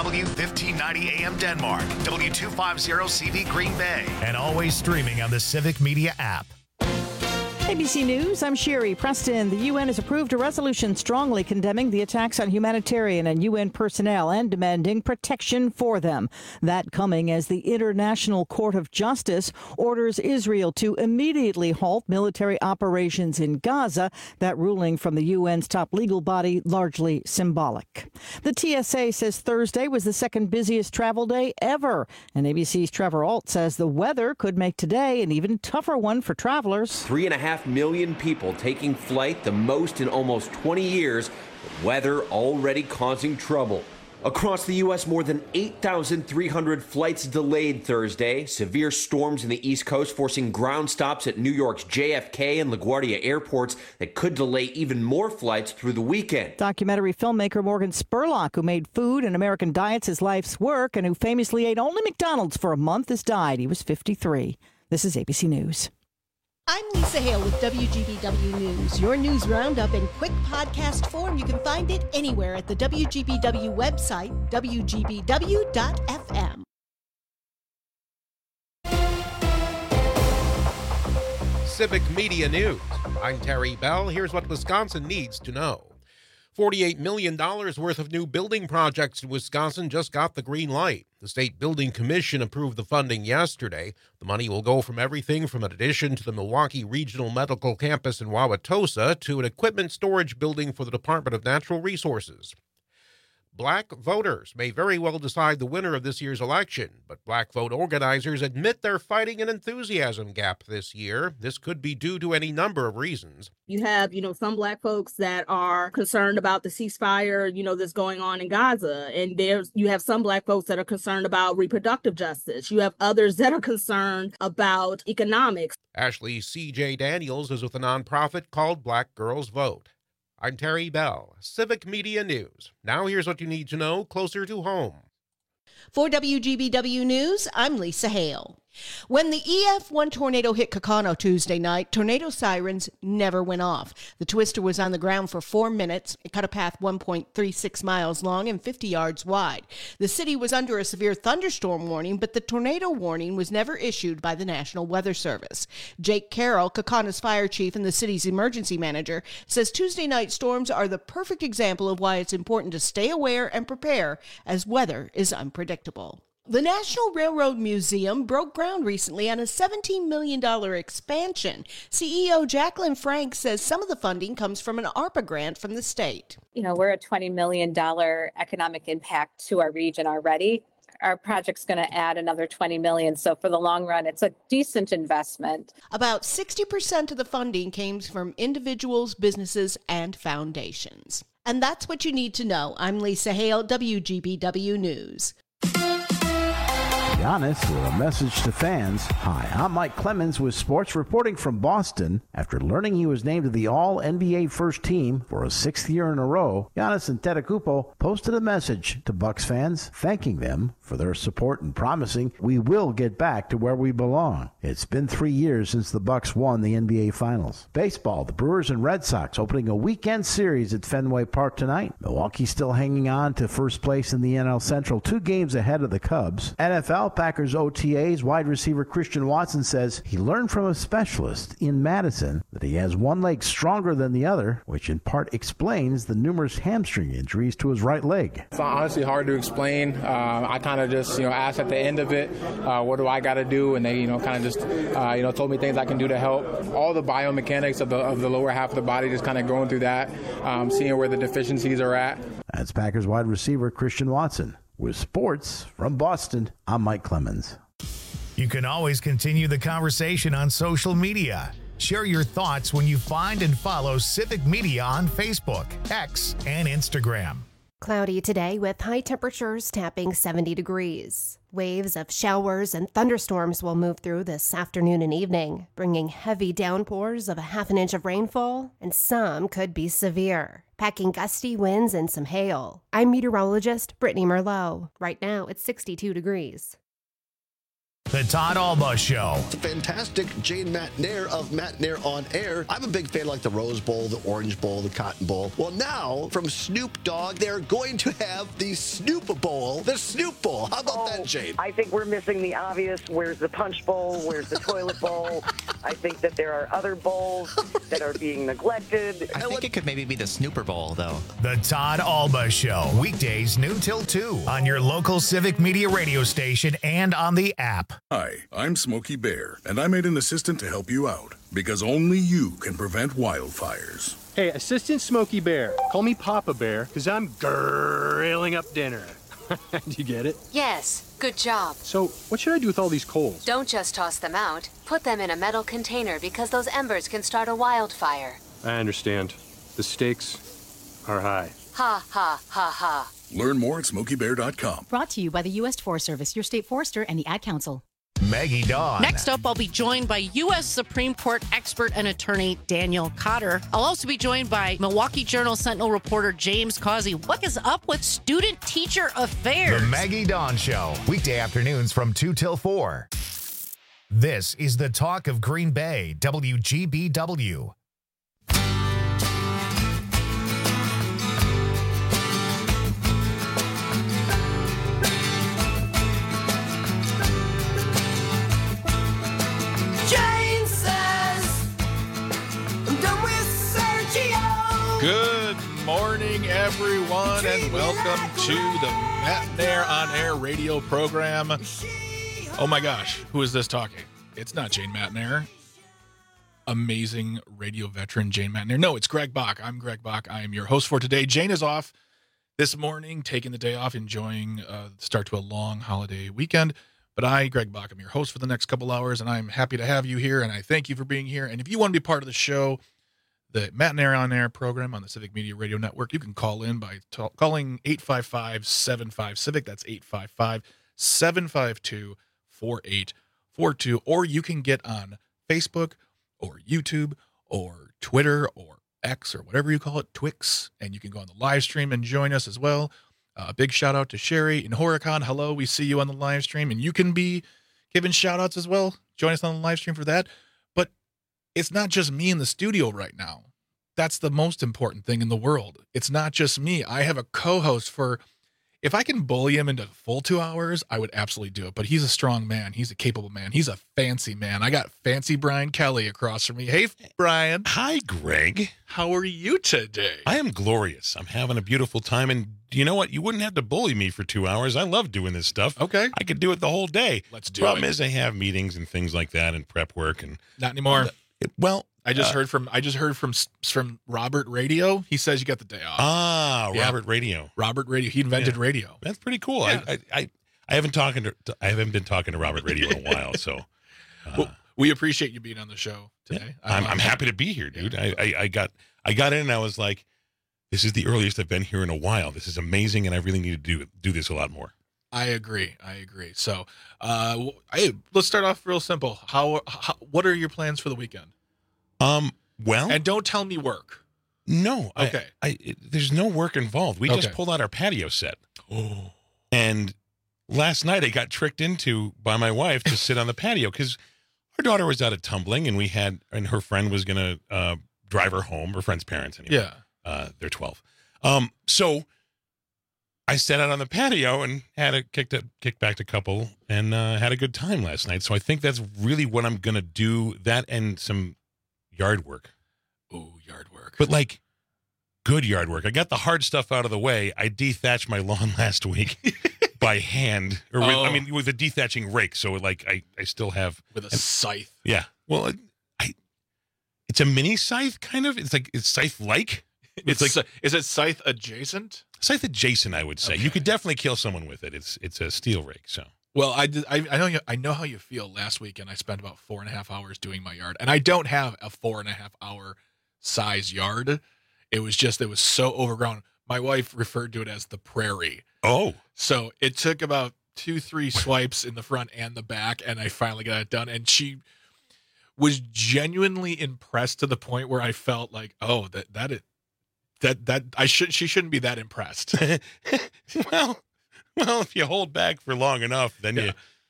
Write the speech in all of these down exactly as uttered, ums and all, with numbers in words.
W fifteen ninety A M Denmark, W two fifty C V Green Bay, and always streaming on the Civic Media app. A B C News, I'm Sherry Preston. The U N has approved a resolution strongly condemning the attacks on humanitarian and U N personnel and demanding protection for them. That coming as the International Court of Justice orders Israel to immediately halt military operations in Gaza. That ruling from the U N's top legal body largely symbolic. The T S A says Thursday was the second busiest travel day ever. And A B C's Trevor Ault says the weather could make today an even tougher one for travelers. Three and a half million people taking flight, the most in almost twenty years, but weather already causing trouble. Across the U S, more than eight thousand three hundred flights delayed Thursday. Severe storms in the East Coast forcing ground stops at New York's J F K and LaGuardia airports that could delay even more flights through the weekend. Documentary filmmaker Morgan Spurlock, who made food and American diets his life's work and who famously ate only McDonald's for a month, has died. He was fifty-three. This is A B C News. I'm Lisa Hale with W G B W News. Your news roundup in quick podcast form. You can find it anywhere at the W G B W website, W G B W dot F M. Civic Media News. I'm Terry Bell. Here's what Wisconsin needs to know. forty-eight million dollars worth of new building projects in Wisconsin just got the green light. The State Building Commission approved the funding yesterday. The money will go from everything from an addition to the Milwaukee Regional Medical Campus in Wauwatosa to an equipment storage building for the Department of Natural Resources. Black voters may very well decide the winner of this year's election, but Black vote organizers admit they're fighting an enthusiasm gap this year. This could be due to any number of reasons. You have, you know, some Black folks that are concerned about the ceasefire, you know, that's going on in Gaza. And there's, you have some Black folks that are concerned about reproductive justice. You have others that are concerned about economics. Ashley C J Daniels is with a nonprofit called Black Girls Vote. I'm Terry Bell, Civic Media News. Now here's what you need to know closer to home. For W G B W News, I'm Lisa Hale. When the E F one tornado hit Kakano Tuesday night, tornado sirens never went off. The twister was on the ground for four minutes. It cut a path one point three six miles long and fifty yards wide. The city was under a severe thunderstorm warning, but the tornado warning was never issued by the National Weather Service. Jake Carroll, Kakana's fire chief and the city's emergency manager, says Tuesday night storms are the perfect example of why it's important to stay aware and prepare as weather is unpredictable. The National Railroad Museum broke ground recently on a seventeen million dollars expansion. C E O Jacqueline Frank says some of the funding comes from an ARPA grant from the state. You know, we're a twenty million dollars economic impact to our region already. Our project's going to add another twenty million dollars. So for the long run, it's a decent investment. About sixty percent of the funding came from individuals, businesses, and foundations. And that's what you need to know. I'm Lisa Hale, W G B W News. Giannis with a message to fans. Hi, I'm Mike Clemens with sports reporting from Boston. After learning he was named to the All-N B A first team for a sixth year in a row, Giannis Antetokounmpo posted a message to Bucks fans thanking them for their support and promising we will get back to where we belong. It's been three years since the Bucks won the N B A Finals. Baseball, the Brewers and Red Sox opening a weekend series at Fenway Park tonight. Milwaukee still hanging on to first place in the N L Central, two games ahead of the Cubs. N F L Packers O T As wide receiver Christian Watson says he learned from a specialist in Madison that he has one leg stronger than the other, which in part explains the numerous hamstring injuries to his right leg. It's honestly hard to explain. Uh, I kind of just, you know, asked at the end of it, uh, what do I got to do? And they, you know, kind of just, uh, you know, told me things I can do to help. All the biomechanics of the of the lower half of the body, just kind of going through that, um, seeing where the deficiencies are at. That's Packers wide receiver Christian Watson. With sports from Boston, I'm Mike Clemens. You can always continue the conversation on social media. Share your thoughts when you find and follow Civic Media on Facebook, X, and Instagram. Cloudy today with high temperatures tapping seventy degrees. Waves of showers and thunderstorms will move through this afternoon and evening, bringing heavy downpours of a half an inch of rainfall, and some could be severe, packing gusty winds and some hail. I'm meteorologist Brittany Merlot. Right now, it's sixty-two degrees. The Todd Alba Show. It's a fantastic Jane McNair of McNair on Air. I'm a big fan of like the Rose Bowl, the Orange Bowl, the Cotton Bowl. Well, now from Snoop Dogg, they're going to have the Snoop Bowl, the Snoop Bowl. How about oh, that, Jane? I think we're missing the obvious. Where's the Punch Bowl? Where's the Toilet Bowl? I think that there are other bowls that are being neglected. I think it could maybe be the Snooper Bowl, though. The Todd Alba Show. Weekdays noon till two on your local Civic Media radio station and on the app. Hi, I'm Smokey Bear, and I made an assistant to help you out because only you can prevent wildfires. Hey, Assistant Smokey Bear. Call me Papa Bear because I'm grilling up dinner. Do you get it? Yes, good job. So, what should I do with all these coals? Don't just toss them out. Put them in a metal container because those embers can start a wildfire. I understand. The stakes are high. Ha, ha, ha, ha. Learn more at smokey bear dot com. Brought to you by the U S Forest Service, your state forester, and the Ad Council. Maggie Dawn. Next up, I'll be joined by U S Supreme Court expert and attorney Daniel Cotter. I'll also be joined by Milwaukee Journal Sentinel reporter James Causey. What is up with student-teacher affairs? The Maggie Dawn Show. Weekday afternoons from two till four. This is the talk of Green Bay, W G B W. Good morning, everyone, and welcome to the McNair on Air radio program. Oh my gosh, who is this talking? It's not Jane McNair. Amazing radio veteran Jane McNair. No, it's Greg Bach. I'm Greg Bach. I am your host for today. Jane is off this morning, taking the day off, enjoying uh, the start to a long holiday weekend. But I, Greg Bach, am your host for the next couple hours, and I'm happy to have you here, and I thank you for being here. And if you want to be part of the show, the McNair on Air program on the Civic Media Radio Network, you can call in by t- calling eight five five, seven five, CIVIC. That's eight five five, seven five two, four eight four two. Or you can get on Facebook or YouTube or Twitter or X or whatever you call it, Twix, and you can go on the live stream and join us as well. A uh, big shout out to Sherry in Horicon. Hello, we see you on the live stream, and you can be giving shout outs as well. Join us on the live stream for that. But it's not just me in the studio right now. That's the most important thing in the world. It's not just me. I have a co-host for, if I can bully him into full two hours, I would absolutely do it. But he's a strong man. He's a capable man. He's a fancy man. I got fancy Brian Kelly across from me. Hey, Brian. Hi, Greg. How are you today? I am glorious. I'm having a beautiful time. And you know what? You wouldn't have to bully me for two hours. I love doing this stuff. Okay. I could do it the whole day. Let's do Problem it. Problem is I have meetings and things like that and prep work. and Not anymore. It, well, I just uh, heard from I just heard from from Robert Radio. He says you got the day off. Ah, yeah. Robert Radio. Robert Radio. He invented yeah. radio. That's pretty cool. Yeah. I, I I I haven't talking to I haven't been talking to Robert Radio in a while, so uh, well, we appreciate you being on the show today. Yeah, I'm, I'm happy to be here, dude. Yeah. I, I I got I got in and I was like, this is the earliest I've been here in a while. This is amazing, and I really need to do do this a lot more. I agree. I agree. So, uh, hey, let's start off real simple. How, how what are your plans for the weekend? Um. Well, and don't tell me work. No. Okay. I, I it, there's no work involved. We okay. just pulled out our patio set. Oh. And last night I got tricked into by my wife to sit on the patio because our daughter was out of tumbling, and we had and her friend was gonna uh, drive her home. Her friend's parents, anyway. Yeah. Uh, they're twelve. Um. So I sat out on the patio and had a kicked a kicked back a couple and uh, had a good time last night. So I think that's really what I'm gonna do. That and some yard work. Oh, yard work. But like good yard work. I got the hard stuff out of the way. I dethatched my lawn last week by hand. Or with, oh. I mean, with a dethatching rake. So like I, I still have. With a and, scythe. Yeah. Well, I, it's a mini scythe kind of. It's like, it's scythe-like. It's, it's like, is it scythe adjacent? Scythe adjacent, I would say. Okay. You could definitely kill someone with it. It's it's a steel rake, so. Well, I, did, I I know you, I know how you feel. Last weekend, I spent about four and a half hours doing my yard, and I don't have a four and a half hour size yard. It was just it was so overgrown. My wife referred to it as the prairie. Oh, so it took about two, three swipes in the front and the back, and I finally got it done. And she was genuinely impressed to the point where I felt like, oh, that that it that that I should she shouldn't be that impressed. well. Well, if you hold back for long enough, then yeah. you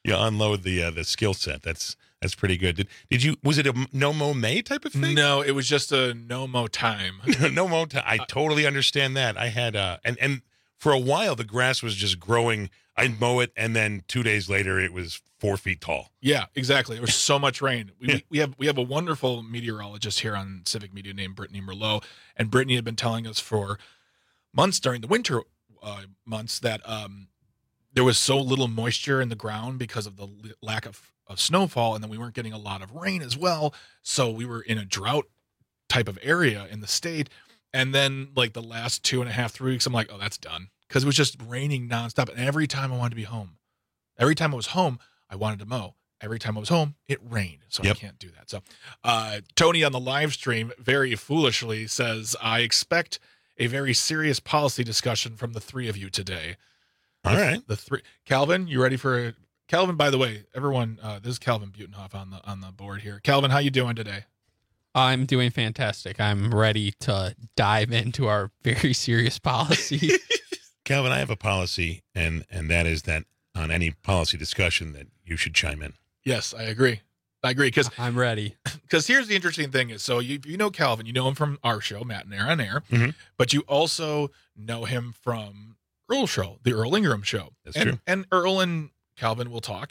you unload the uh, the skill set. That's that's pretty good. Did, did you? Was it a no mo May type of thing? No, it was just a no mo time. no mo time. I totally understand that. I had uh, and and for a while the grass was just growing. I'd mow it, and then two days later it was four feet tall. Yeah, exactly. There was so much rain. We, Yeah. we have we have a wonderful meteorologist here on Civic Media named Brittany Merlot, and Brittany had been telling us for months during the winter uh, months that um, there was so little moisture in the ground because of the l- lack of, of snowfall, and then we weren't getting a lot of rain as well. So we were in a drought type of area in the state. And then like the last two and a half, three weeks, I'm like, oh, that's done. Because it was just raining nonstop. And every time I wanted to be home, every time I was home, I wanted to mow. Every time I was home, it rained. So Yep. I can't do that. So uh, Tony on the live stream very foolishly says, I expect a very serious policy discussion from the three of you today. All the, right. The three. Calvin, you ready for a, Calvin, by the way, everyone, uh, this is Calvin Butenhoff on the on the board here. Calvin, how you doing today? I'm doing fantastic. I'm ready to dive into our very serious policy. Calvin, I have a policy, and and that is that on any policy discussion that you should chime in. Yes, I agree. I agree because I'm ready. Because here's the interesting thing is, so you you know Calvin, you know him from our show, Matt and Air on Air, Mhm. but you also know him from Earl Show, the Earl Ingram Show. That's and, true. And Earl and Calvin will talk,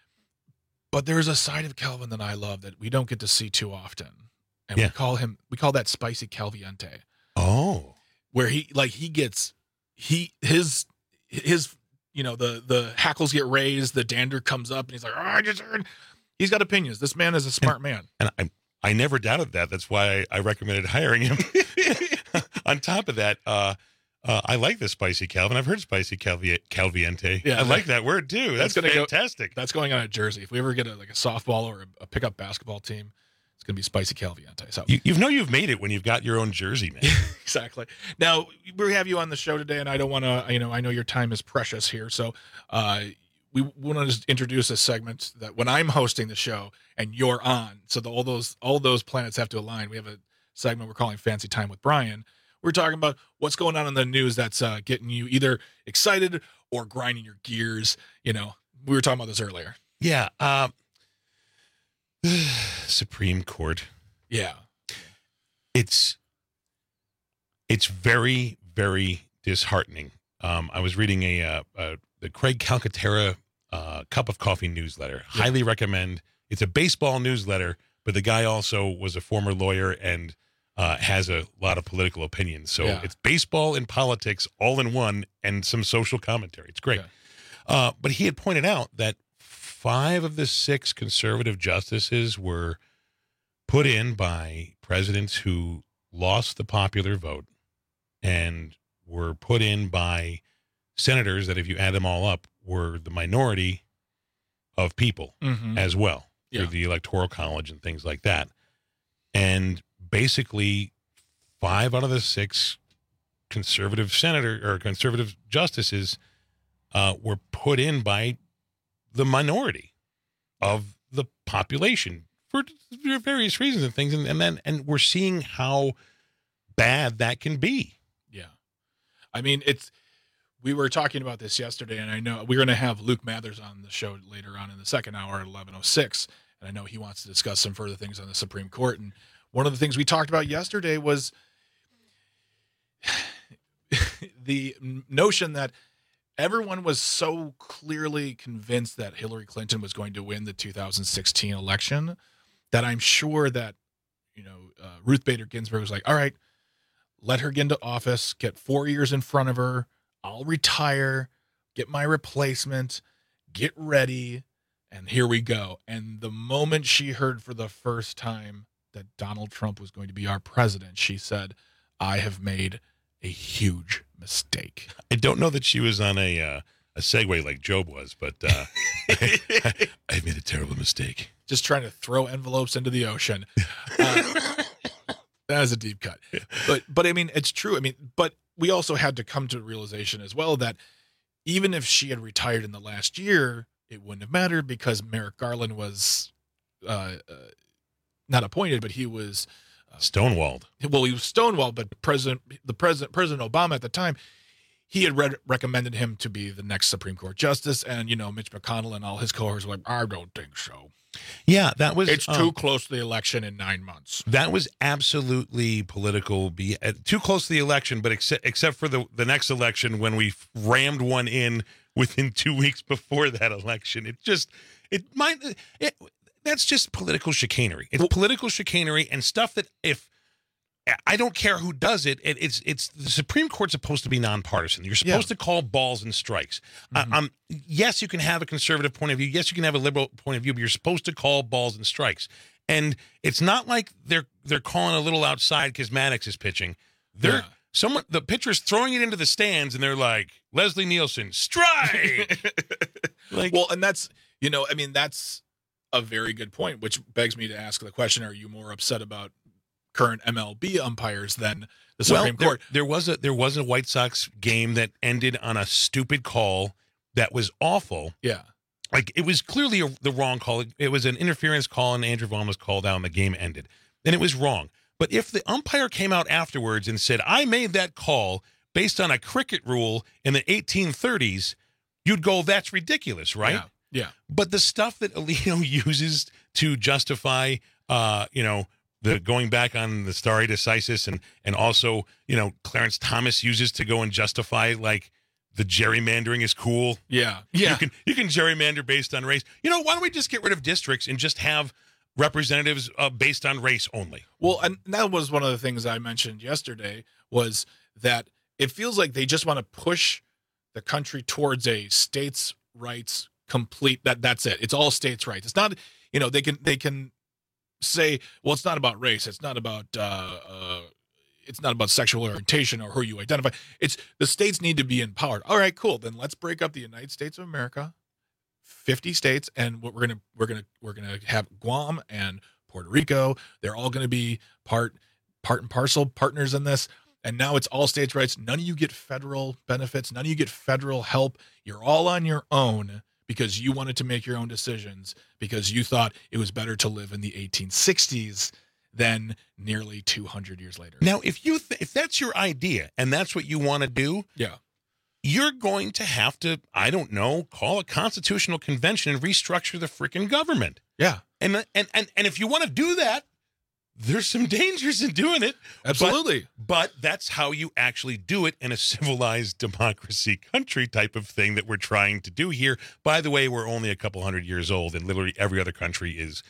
but there's a side of Calvin that I love that we don't get to see too often, and Yeah. we call him we call that spicy Calviente. Oh, Where he like he gets he his his you know the the hackles get raised, the dander comes up, and he's like, oh, I just heard. He's got opinions. This man is a smart man. and I I never doubted that. That's why I, I recommended hiring him. On top of that, uh, uh, I like the spicy Calvin. I've heard spicy Calvi- Calviente. Yeah, I like that word too. That's, gonna fantastic. Go, that's going on a jersey. If we ever get a, like a softball or a, a pickup basketball team, it's going to be spicy Calviente. So You, you know you've made it when you've got your own jersey, man. exactly. Now we have you on the show today, and I don't want to. You know, I know your time is precious here, so uh, we want to just introduce a segment that when I'm hosting the show and you're on, so the, all those all those planets have to align. We have a segment we're calling Fancy Time with Brian. We're talking about what's going on in the news that's uh, getting you either excited or grinding your gears. You know, we were talking about this earlier. Yeah. Uh, Supreme Court. Yeah. It's it's very, very disheartening. Um, I was reading a, uh, uh the Craig Calcaterra uh, Cup of Coffee newsletter. Yeah. Highly recommend. It's a baseball newsletter, but the guy also was a former lawyer and uh, has a lot of political opinions. So Yeah. it's baseball and politics all in one, and some social commentary. It's great. Okay. Uh, but he had pointed out that five of the six conservative justices were put in by presidents who lost the popular vote and were put in by senators that, if you add them all up, were the minority of people Mhm. as well Yeah. through the Electoral College and things like that. And basically, five out of the six conservative senator or conservative justices uh, were put in by the minority of the population for various reasons and things, and, and then and we're seeing how bad that can be. Yeah. I mean, it's, we were talking about this yesterday, and I know we're going to have Luke Mathers on the show later on in the second hour at eleven oh six. And I know he wants to discuss some further things on the Supreme Court. And one of the things we talked about yesterday was the notion that everyone was so clearly convinced that Hillary Clinton was going to win the two thousand sixteen election that I'm sure that, you know, uh, Ruth Bader Ginsburg was like, all right, let her get into office, get four years in front of her. I'll retire, get my replacement, get ready, and here we go. And the moment she heard for the first time that Donald Trump was going to be our president, she said, I have made a huge mistake. I don't know that she was on a uh, a Segway like Job was, but uh, I, I made a terrible mistake. Just trying to throw envelopes into the ocean. Uh, that is a deep cut. But, but I mean, it's true. I mean, but we also had to come to the realization as well that even if she had retired in the last year, it wouldn't have mattered because Merrick Garland was uh, uh, not appointed, but he was uh, stonewalled. Well, he was stonewalled, but President, the president, President Obama at the time, he had read, recommended him to be the next Supreme Court justice, and you know Mitch McConnell and all his cohorts were like, I don't think so. Yeah, that was. It's um, too close to the election in nine months. That was absolutely political. Be uh, too close to the election, but except except for the the next election when we rammed one in within two weeks before that election, it just it might it, that's just political chicanery. It's well, political chicanery and stuff that if. I don't care who does it. it. It's it's the Supreme Court's supposed to be nonpartisan. You're supposed yeah. to call balls and strikes. Mm-hmm. Uh, um, yes, you can have a conservative point of view. Yes, you can have a liberal point of view, but you're supposed to call balls and strikes. And it's not like they're they're calling a little outside because Maddox is pitching. They're yeah. someone the pitcher's throwing it into the stands, and they're like Leslie Nielsen strike. like, well, and that's you know, I mean, that's a very good point, which begs me to ask the question: are you more upset about current M L B umpires than the Supreme well, Court? There, there was a there was a White Sox game that ended on a stupid call that was awful. Yeah, like it was clearly a, the wrong call. It, it was an interference call, and Andrew Vaughn was called out, and the game ended. And it was wrong. But if the umpire came out afterwards and said, "I made that call based on a cricket rule in the eighteen thirties," you'd go, "That's ridiculous, right?" Yeah. yeah. But the stuff that Alito uses to justify, uh, you know. The going back on the stare decisis and and also, you know, Clarence Thomas uses to go and justify like the gerrymandering is cool. Yeah. Yeah. You can you can gerrymander based on race. You know, why don't we just get rid of districts and just have representatives uh, based on race only? Well, and that was one of the things I mentioned yesterday was that it feels like they just want to push the country towards a states' rights complete that that's it. It's all states' rights. It's not, you know, they can they can say, well, it's not about race. It's not about uh, uh, it's not about sexual orientation or who you identify. It's the states need to be empowered. All right, cool. Then let's break up the United States of America, fifty states, and what we're gonna we're gonna we're gonna have Guam and Puerto Rico. They're all gonna be part part and parcel partners in this. And now it's all states' rights. None of you get federal benefits. None of you get federal help. You're all on your own. Because you wanted to make your own decisions, because you thought it was better to live in the eighteen sixties than nearly two hundred years later. Now, if you th- if that's your idea and that's what you want to do, yeah, you're going to have to, I don't know, call a constitutional convention and restructure the freaking government. Yeah, and and and and if you want to do that, there's some dangers in doing it. Absolutely. But, but that's how you actually do it in a civilized democracy country type of thing that we're trying to do here. By the way, we're only a couple hundred years old, and literally every other country is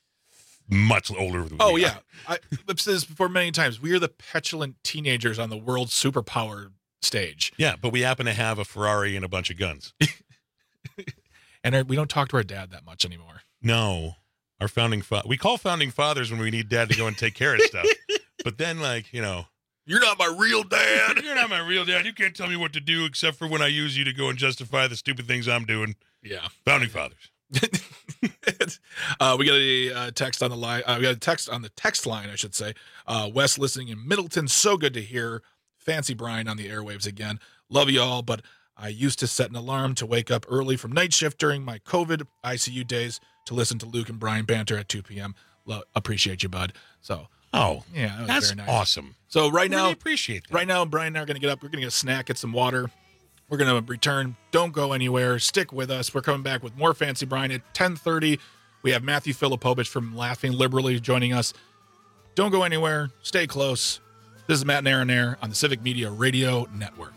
much older than we Oh, are. yeah. I, I've said this before many times. We are the petulant teenagers on the world superpower stage. Yeah, but we happen to have a Ferrari and a bunch of guns. And our, we don't talk to our dad that much anymore. No. Our founding fa- we call founding fathers when we need dad to go and take care of stuff. But then, like, you know, you're not my real dad. You're not my real dad. You can't tell me what to do except for when I use you to go and justify the stupid things I'm doing. Yeah. Founding fathers. uh, we got a uh, text on the line. Uh, we got a text on the text line, I should say. Uh, Wes listening in Middleton. So good to hear Fancy Brian on the airwaves again. Love you all, but I used to set an alarm to wake up early from night shift during my COVID I C U days to listen to Luke and Brian banter at two p.m. Lo- appreciate you, bud. So, oh, yeah, that was that's very nice. Awesome. So right really now, appreciate that. Right now, Brian and I are going to get up. We're going to get a snack, get some water. We're going to return. Don't go anywhere. Stick with us. We're coming back with more Fancy Brian at ten thirty. We have Matthew Filipovich from Laughing Liberally joining us. Don't go anywhere. Stay close. This is Matt and Aaron Air on the Civic Media Radio Network.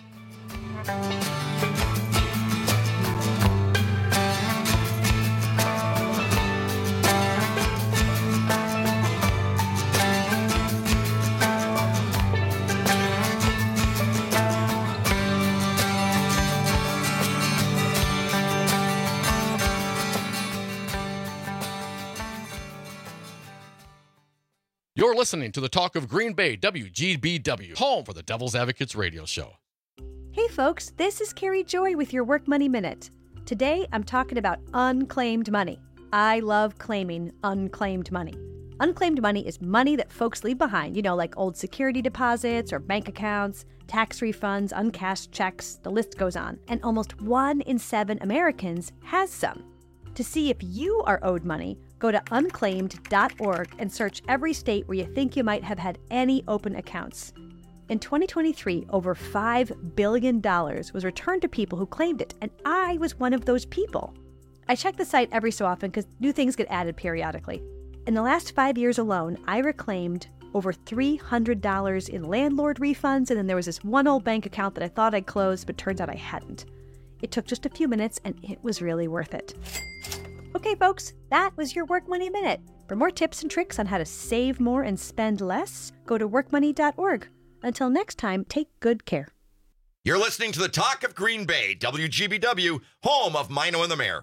You're listening to the Talk of Green Bay, W G B W, home for the Devil's Advocates radio show. Hey folks, this is Carrie Joy with your Work Money Minute. Today I'm talking about unclaimed money. I love claiming unclaimed money. Unclaimed money is money that folks leave behind, you know, like old security deposits or bank accounts, tax refunds, uncashed checks, the list goes on. And almost one in seven Americans has some. To see if you are owed money, go to unclaimed dot org and search every state where you think you might have had any open accounts. In twenty twenty-three, over five billion dollars was returned to people who claimed it, and I was one of those people. I check the site every so often because new things get added periodically. In the last five years alone, I reclaimed over three hundred dollars in landlord refunds, and then there was this one old bank account that I thought I'd closed, but turns out I hadn't. It took just a few minutes, and it was really worth it. Okay, folks, that was your Work Money Minute. For more tips and tricks on how to save more and spend less, go to work money dot org. Until next time, take good care. You're listening to the Talk of Green Bay, W G B W, home of Mino and the Mayor.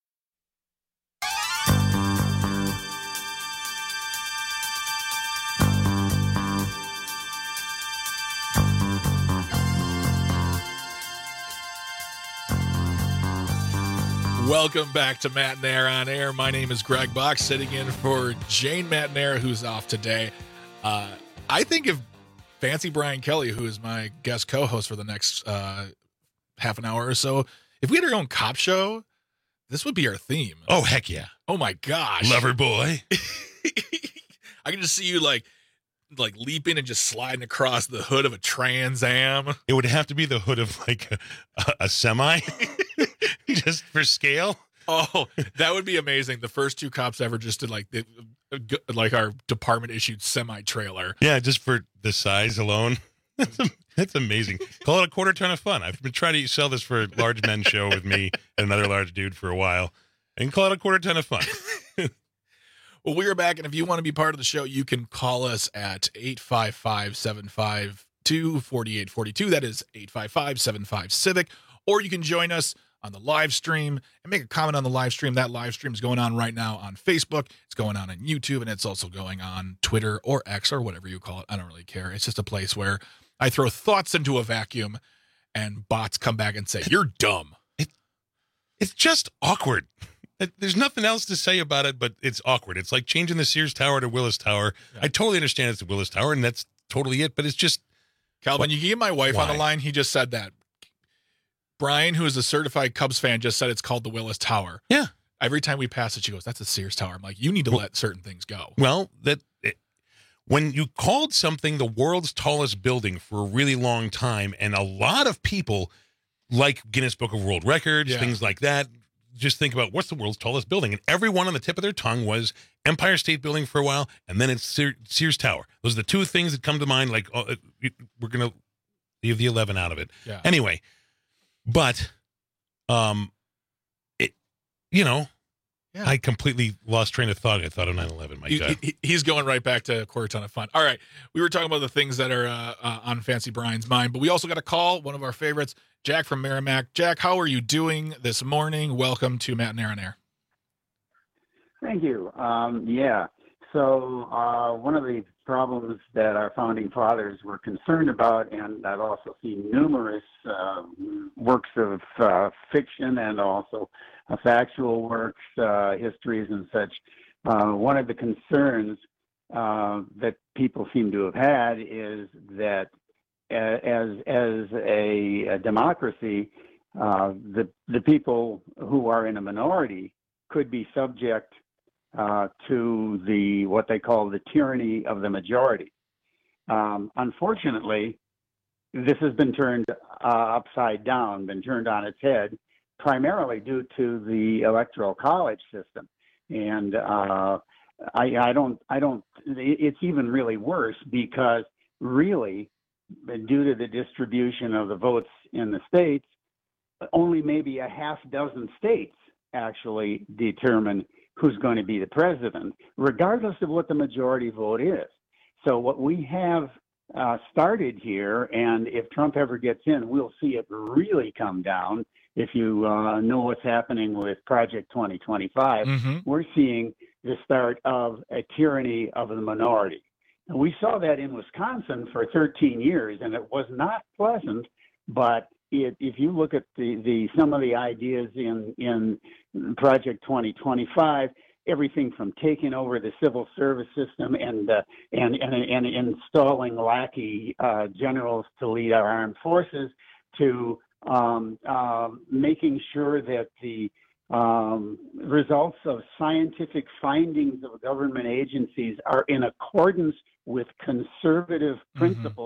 Welcome back to Matt Nair on Air. My name is Greg Bach, sitting in for Jane Matt Nair, who's off today. Uh, I think if Fancy Brian Kelly, who is my guest co-host for the next uh, half an hour or so, if we had our own cop show, this would be our theme. Oh, heck yeah. Oh, my gosh. Lover boy. I can just see you, like, like leaping and just sliding across the hood of a Trans Am. It would have to be the hood of, like, a, a, a semi, just for scale. Oh, that would be amazing. The first two cops ever just did, like, the, like our department-issued semi-trailer. Yeah, just for the size alone. That's, that's amazing. Call it a quarter ton of fun. I've been trying to sell this for a large men show with me and another large dude for a while. And call it a quarter ton of fun. Well, we are back, and if you want to be part of the show, you can call us at eight five five, seven five two, four eight four two. That is eight five five, seven five, civic. Or you can join us on the live stream and make a comment on the live stream. That live stream is going on right now on Facebook. It's going on on YouTube, and it's also going on Twitter or X or whatever you call it. I don't really care. It's just a place where I throw thoughts into a vacuum, and bots come back and say, you're dumb. It, it's just awkward. There's nothing else to say about it, but it's awkward. It's like changing the Sears Tower to Willis Tower. Yeah. I totally understand it's the Willis Tower, and that's totally it, but it's just... Calvin, you can get my wife why? on the line. He just said that. Brian, who is a certified Cubs fan, just said it's called the Willis Tower. Yeah. Every time we pass it, she goes, that's a Sears Tower. I'm like, you need to well, let certain things go. Well, that it, when you called something the world's tallest building for a really long time, and a lot of people like Guinness Book of World Records, yeah. things like that, just think about what's the world's tallest building. And everyone on the tip of their tongue was Empire State Building for a while, and then it's Sear, Sears Tower. Those are the two things that come to mind, like, oh, we're going to leave the eleven out of it. Yeah. Anyway, but, um, it, you know, yeah. I completely lost train of thought. I thought of nine eleven, my he, God. He, he's going right back to a quarter ton of fun. All right. We were talking about the things that are uh, uh, on Fancy Brian's mind, but we also got a call, one of our favorites, Jack from Merrimack. Jack, how are you doing this morning? Welcome to Matt Nair on Air. Thank you. Um, yeah. So uh, one of the problems that our founding fathers were concerned about, and I've also seen numerous uh, works of uh, fiction and also uh, factual works, uh, histories and such, uh, one of the concerns uh, that people seem to have had is that as as a, a democracy, uh, the the people who are in a minority could be subject uh, to the what they call the tyranny of the majority. Um, unfortunately, this has been turned uh, upside down, been turned on its head, primarily due to the electoral college system. And uh, I, I don't, I don't. It's even really worse because really, due to the distribution of the votes in the states, only maybe a half dozen states actually determine who's going to be the president, regardless of what the majority vote is. So what we have uh, started here, and if Trump ever gets in, we'll see it really come down. If you uh, know what's happening with Project twenty twenty-five, mm-hmm. we're seeing the start of a tyranny of the minority. And we saw that in Wisconsin for thirteen years, and it was not pleasant. But it, if you look at the, the some of the ideas in in Project twenty twenty-five, everything from taking over the civil service system and uh, and, and and installing lackey uh, generals to lead our armed forces, to um, uh, making sure that the Um, results of scientific findings of government agencies are in accordance with conservative principles,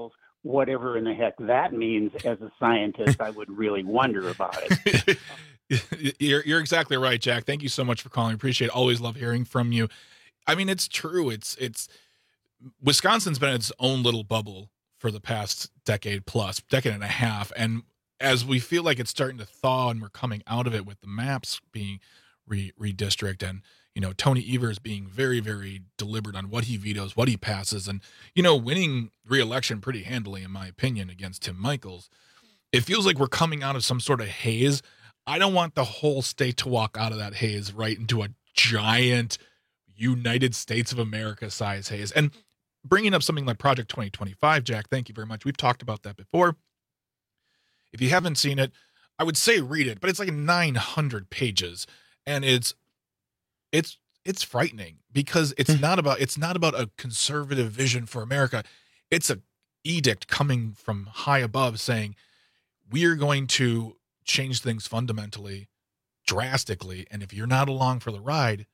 whatever in the heck that means. As a scientist, I would really wonder about it. You're, you're exactly right, Jack. Thank you so much for calling. Appreciate it. Always love hearing from you. I mean, it's true. It's it's Wisconsin's been in its own little bubble for the past decade plus, decade and a half. And as we feel like it's starting to thaw and we're coming out of it with the maps being re- redistricted and, you know, Tony Evers being very, very deliberate on what he vetoes, what he passes, and, you know, winning re-election pretty handily, in my opinion, against Tim Michels, it feels like we're coming out of some sort of haze. I don't want the whole state to walk out of that haze right into a giant United States of America size haze. And bringing up something like Project twenty twenty-five, Jack, thank you very much. We've talked about that before. If you haven't seen it, I would say read it, but it's like nine hundred pages, and it's it's it's frightening because it's not about it's not about a conservative vision for America. It's a edict coming from high above saying we are going to change things fundamentally, drastically, and if you're not along for the ride,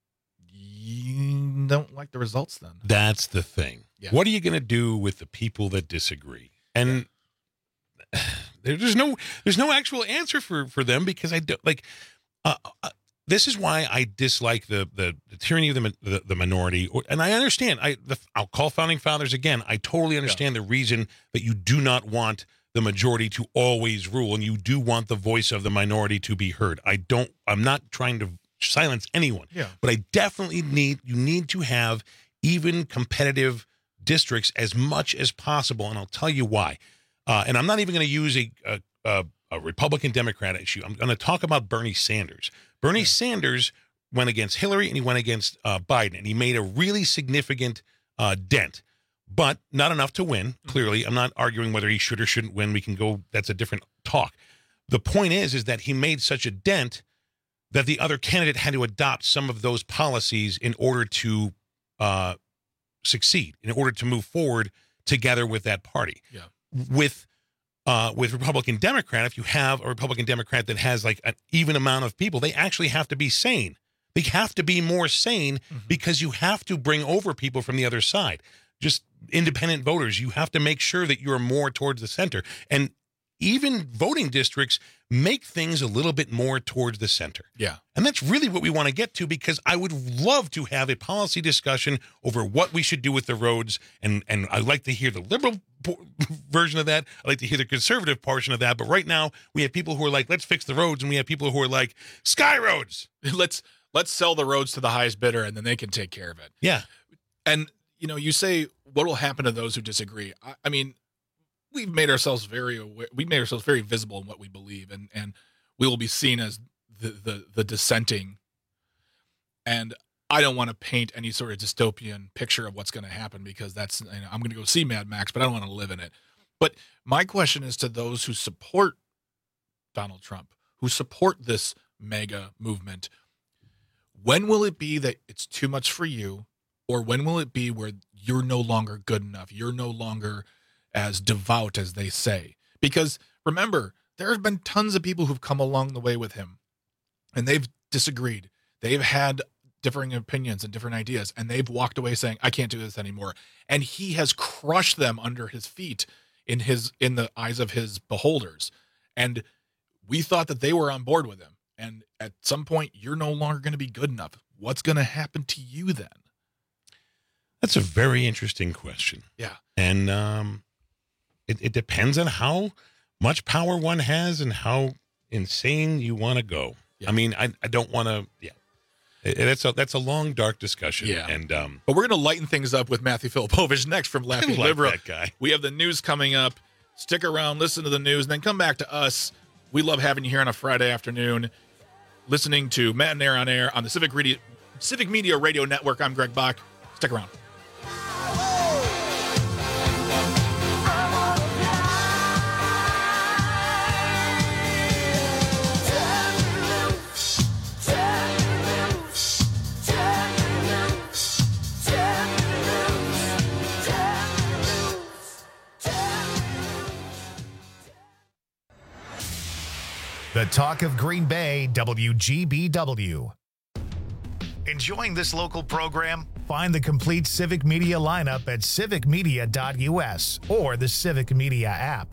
you don't like the results then. That's the thing. Yeah. What are you going to do with the people that disagree? And yeah. there's no there's no actual answer for for them because I don't like uh, uh, this is why I dislike the the, the tyranny of the, the the minority. And I understand. I the, I'll call founding fathers again. I totally understand yeah. the reason that you do not want the majority to always rule, and you do want the voice of the minority to be heard. I don't. I'm not trying to silence anyone. Yeah. But I definitely need you need to have even competitive districts as much as possible, and I'll tell you why. Uh, and I'm not even going to use a, a, a, a Republican Democrat issue. I'm going to talk about Bernie Sanders. Bernie yeah. Sanders went against Hillary and he went against uh, Biden, and he made a really significant uh, dent, but not enough to win. Clearly, I'm not arguing whether he should or shouldn't win. We can go. That's a different talk. The point is, is that he made such a dent that the other candidate had to adopt some of those policies in order to uh, succeed, in order to move forward together with that party. Yeah. With uh, with Republican Democrat, if you have a Republican Democrat that has like an even amount of people, they actually have to be sane. They have to be more sane mm-hmm. because you have to bring over people from the other side. Just independent voters. You have to make sure that you're more towards the center. And even voting districts make things a little bit more towards the center. Yeah. And that's really what we want to get to, because I would love to have a policy discussion over what we should do with the roads. And, and I'd like to hear the liberal version of that. I'd like to hear the conservative portion of that. But right now we have people who are like, let's fix the roads. And we have people who are like, sky roads. let's, let's sell the roads to the highest bidder and then they can take care of it. Yeah. And, you know, you say, what will happen to those who disagree? I, I mean, we've made ourselves very aware, we made ourselves very visible in what we believe, and, and we will be seen as the, the, the dissenting. And I don't want to paint any sort of dystopian picture of what's going to happen, because that's, you know, I'm going to go see Mad Max, but I don't want to live in it. But my question is to those who support Donald Trump, who support this mega movement, when will it be that it's too much for you? Or when will it be where you're no longer good enough? You're no longer as devout as they say. Because remember, there have been tons of people who've come along the way with him, and they've disagreed. They've had differing opinions and different ideas, and they've walked away saying, I can't do this anymore. And he has crushed them under his feet in his in the eyes of his beholders. And we thought that they were on board with him. And at some point, you're no longer going to be good enough. What's going to happen to you then? That's a very interesting question. Yeah. And um, it, it depends on how much power one has and how insane you want to go. Yeah. I mean, I, I don't want to, yeah. It, that's a that's a long, dark discussion. Yeah. And um, but we're going to lighten things up with Matthew Filipovich next from Laughing like Liberal. That guy. We have the news coming up. Stick around, listen to the news, and then come back to us. We love having you here on a Friday afternoon, listening to Matt and Air on Air on the Civic, Radio, Civic Media Radio Network. I'm Greg Bach. Stick around. The Talk of Green Bay, W G B W. Enjoying this local program? Find the complete Civic Media lineup at civic media dot u s or the Civic Media app.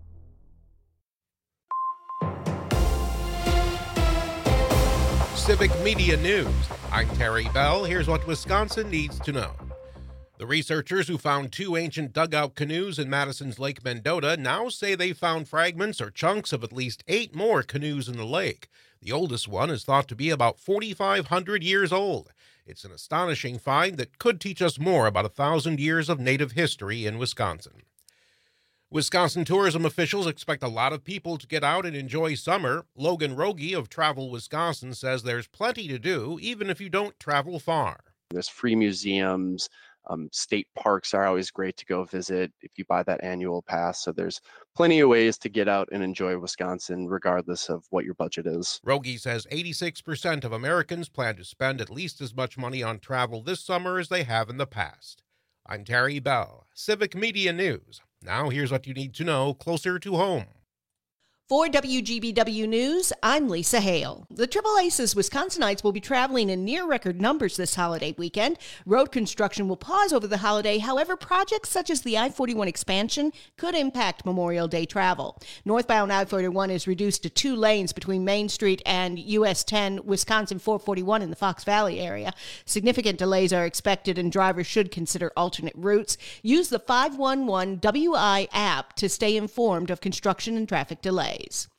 Civic Media News. I'm Terry Bell. Here's what Wisconsin needs to know. The researchers who found two ancient dugout canoes in Madison's Lake Mendota now say they found fragments or chunks of at least eight more canoes in the lake. The oldest one is thought to be about forty-five hundred years old. It's an astonishing find that could teach us more about a thousand years of Native history in Wisconsin. Wisconsin tourism officials expect a lot of people to get out and enjoy summer. Logan Rogie of Travel Wisconsin says there's plenty to do, even if you don't travel far. There's free museums. Um, state parks are always great to go visit if you buy that annual pass. So there's plenty of ways to get out and enjoy Wisconsin, regardless of what your budget is. Rogie says eighty-six percent of Americans plan to spend at least as much money on travel this summer as they have in the past. I'm Terry Bell, Civic Media News. Now here's what you need to know closer to home. For W G B W News, I'm Lisa Hale. The Triple Aces Wisconsinites will be traveling in near-record numbers this holiday weekend. Road construction will pause over the holiday. However, projects such as the I forty-one expansion could impact Memorial Day travel. Northbound I forty-one is reduced to two lanes between Main Street and U S ten, Wisconsin four forty-one in the Fox Valley area. Significant delays are expected, and drivers should consider alternate routes. Use the five one one W I app to stay informed of construction and traffic delays.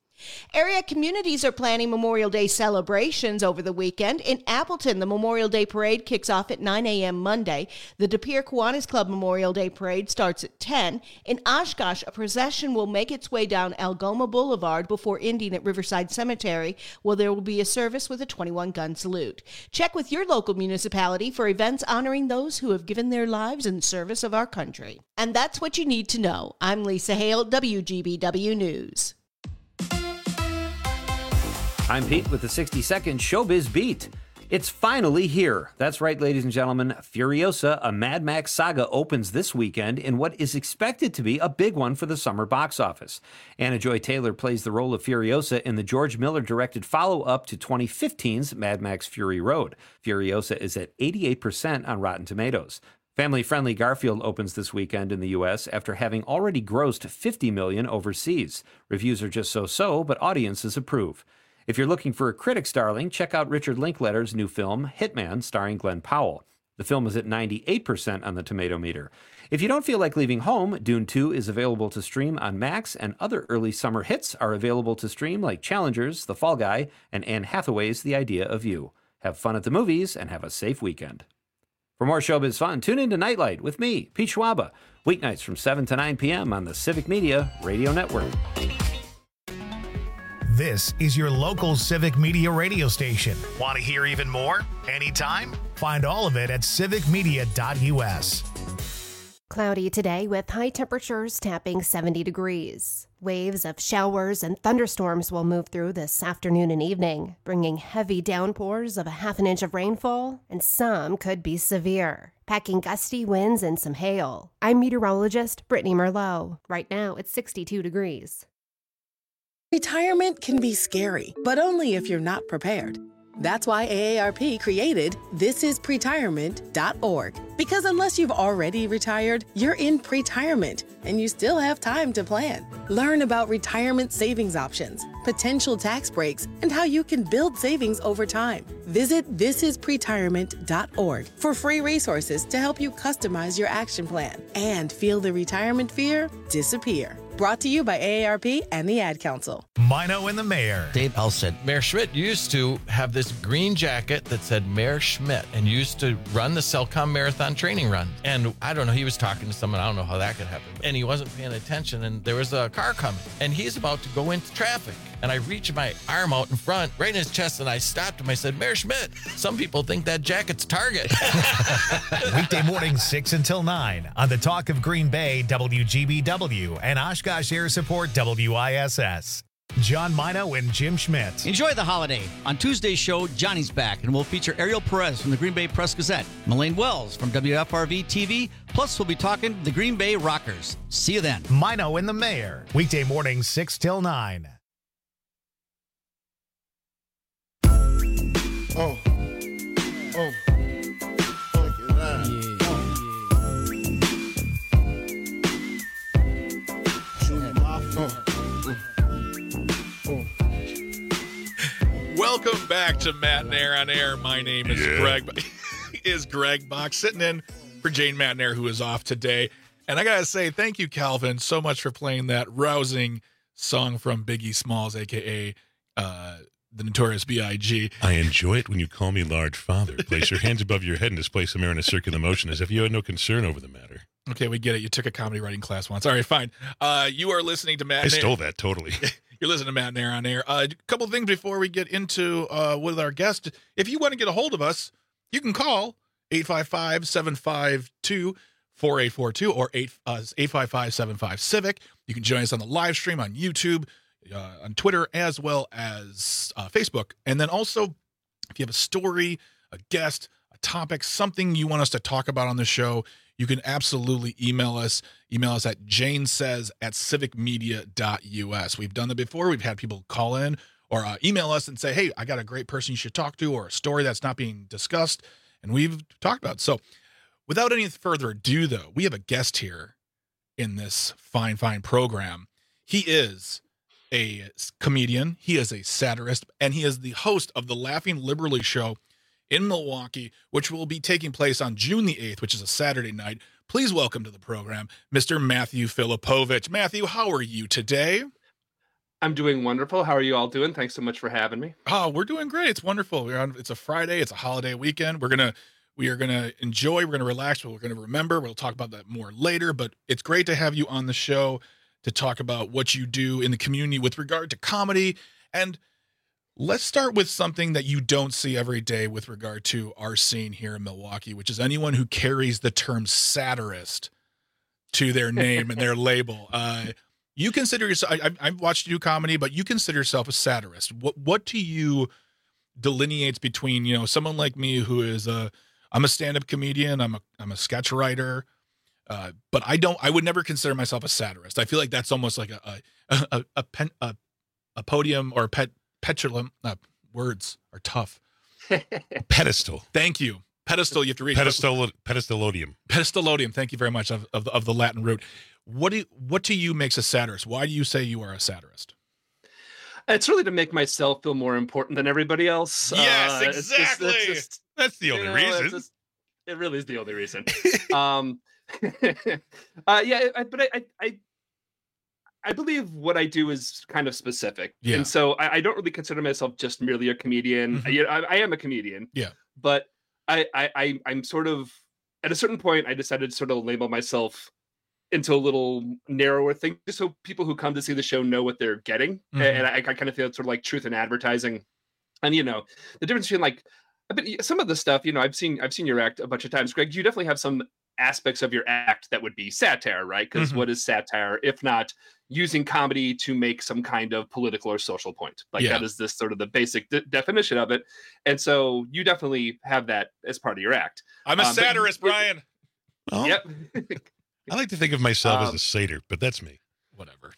Area communities are planning Memorial Day celebrations over the weekend. In Appleton, the Memorial Day Parade kicks off at nine a.m. Monday. The De Pere Kiwanis Club Memorial Day Parade starts at ten. In Oshkosh, a procession will make its way down Algoma Boulevard before ending at Riverside Cemetery, where there will be a service with a twenty-one gun salute. Check with your local municipality for events honoring those who have given their lives in service of our country. And that's what you need to know. I'm Lisa Hale, W G B W News. I'm Pete with the sixty second Showbiz Beat. It's finally here. That's right, ladies and gentlemen. Furiosa, a Mad Max saga, opens this weekend in what is expected to be a big one for the summer box office. Anna Joy Taylor plays the role of Furiosa in the George Miller-directed follow-up to twenty fifteen's Mad Max Fury Road. Furiosa is at eighty-eight percent on Rotten Tomatoes. Family-friendly Garfield opens this weekend in the U S after having already grossed fifty million dollars overseas. Reviews are just so-so, but audiences approve. If you're looking for a critic's darling, check out Richard Linklater's new film, Hitman, starring Glenn Powell. The film is at ninety-eight percent on the tomato meter. If you don't feel like leaving home, Dune two is available to stream on Max, and other early summer hits are available to stream like Challengers, The Fall Guy, and Anne Hathaway's The Idea of You. Have fun at the movies and have a safe weekend. For more showbiz fun, tune in to Nightlight with me, Pete Schwaba, weeknights from seven to nine p.m. on the Civic Media Radio Network. This is your local Civic Media radio station. Want to hear even more? Anytime? Find all of it at civic media dot u s. Cloudy today with high temperatures tapping seventy degrees. Waves of showers and thunderstorms will move through this afternoon and evening, bringing heavy downpours of a half an inch of rainfall, and some could be severe, packing gusty winds and some hail. I'm meteorologist Brittany Merlot. Right now, it's sixty-two degrees. Retirement can be scary, but only if you're not prepared. That's why A A R P created this is pretirement dot org. Because unless you've already retired, you're in pretirement, and you still have time to plan. Learn about retirement savings options, potential tax breaks, and how you can build savings over time. Visit this is pretirement dot org for free resources to help you customize your action plan and feel the retirement fear disappear. Brought to you by A A R P and the Ad Council. Mino and the Mayor. Dave Elson. Mayor Schmidt used to have this green jacket that said Mayor Schmidt and used to run the Cellcom Marathon training run. And I don't know, he was talking to someone, I don't know how that could happen. And he wasn't paying attention, and there was a car coming, and he's about to go into traffic. And I reached my arm out in front, right in his chest, and I stopped him. I said, Mayor Schmidt, some people think that jacket's Target. Weekday morning, six until nine on the Talk of Green Bay, W G B W, and Oshkosh Air Support, W I S S. John Mino and Jim Schmidt. Enjoy the holiday. On Tuesday's show, Johnny's back, and we'll feature Ariel Perez from the Green Bay Press-Gazette, Melaine Wells from W F R V T V, plus we'll be talking the Green Bay Rockers. See you then. Mino and the Mayor. Weekday morning, six till nine. Oh. Oh. Oh, Welcome back to Matt and Air on Air. My name is Yeah. Greg. is Greg Bach sitting in for Jane Matnair, who is off today. And I gotta say, thank you, Calvin, so much for playing that rousing song from Biggie Smalls, aka uh, the Notorious B I G I enjoy it when you call me large father. Place your hands above your head and display some air in a circular motion as if you had no concern over the matter. Okay, we get it. You took a comedy writing class once. All right, fine. Uh, you are listening to Matt. I stole that totally. You're listening to Matt and Air on Air. A uh, couple of things before we get into uh, with our guest. If you want to get a hold of us, you can call eight five five, seven five two, four eight four two or eight five five, seven five, civic. You can join us on the live stream on YouTube, uh, on Twitter, as well as uh, Facebook. And then also, if you have a story, a guest, a topic, something you want us to talk about on the show, you can absolutely email us. Email us at janesays at civicmedia dot u s. We've done that before. We've had people call in or uh, email us and say, hey, I got a great person you should talk to or a story that's not being discussed. And we've talked about it. So without any further ado, though, we have a guest here in this fine, fine program. He is a comedian. He is a satirist. And he is the host of the Laughing Liberally Show in Milwaukee, which will be taking place on June the eighth, which is a Saturday night. Please welcome to the program, Mister Matthew Filipovich. Matthew, how are you today? I'm doing wonderful. How are you all doing? Thanks so much for having me. Oh, we're doing great. It's wonderful. We're on, it's a Friday. It's a holiday weekend. We're gonna we are gonna enjoy. We're gonna relax. We're gonna remember. We'll talk about that more later. But it's great to have you on the show to talk about what you do in the community with regard to comedy. And let's start with something that you don't see every day with regard to our scene here in Milwaukee, which is anyone who carries the term satirist to their name and their label. Uh, you consider yourself, I, I've watched you do comedy, but you consider yourself a satirist. What what do you delineates between, you know, someone like me who is a, I'm a stand-up comedian, I'm a, I'm a sketch writer, uh, but I don't, I would never consider myself a satirist. I feel like that's almost like a, a, a, a, pen, a, a podium or a pet, petulant, uh, words are tough. Pedestal. Thank you. Pedestal, you have to read. Pedestal, pedestalodium. Pedestalodium. Thank you very much of, of, of the Latin root. What do you, what to you makes a satirist? Why do you say you are a satirist? It's really to make myself feel more important than everybody else. Yes, uh, exactly. It's just, it's just, That's the only you know, reason. it's just, it really is the only reason. um, uh, yeah, I, but I, I, I believe what I do is kind of specific, yeah. and so I, I don't really consider myself just merely a comedian. Mm-hmm. I, you know, I, I am a comedian, yeah, but I, I, I, I'm sort of at a certain point. I decided to sort of label myself into a little narrower thing, just so people who come to see the show know what they're getting. Mm-hmm. And I, I kind of feel it's sort of like truth in advertising. And, you know, the difference between like, but some of the stuff, you know, I've seen, I've seen your act a bunch of times, Greg. You definitely have some aspects of your act that would be satire, right? Because mm-hmm. what is satire, if not using comedy to make some kind of political or social point? Like yeah. that is this sort of the basic de- definition of it. And so you definitely have that as part of your act. I'm a um, satirist, but, Brian. Well, yep. I like to think of myself um, as a satyr, but that's me. Whatever.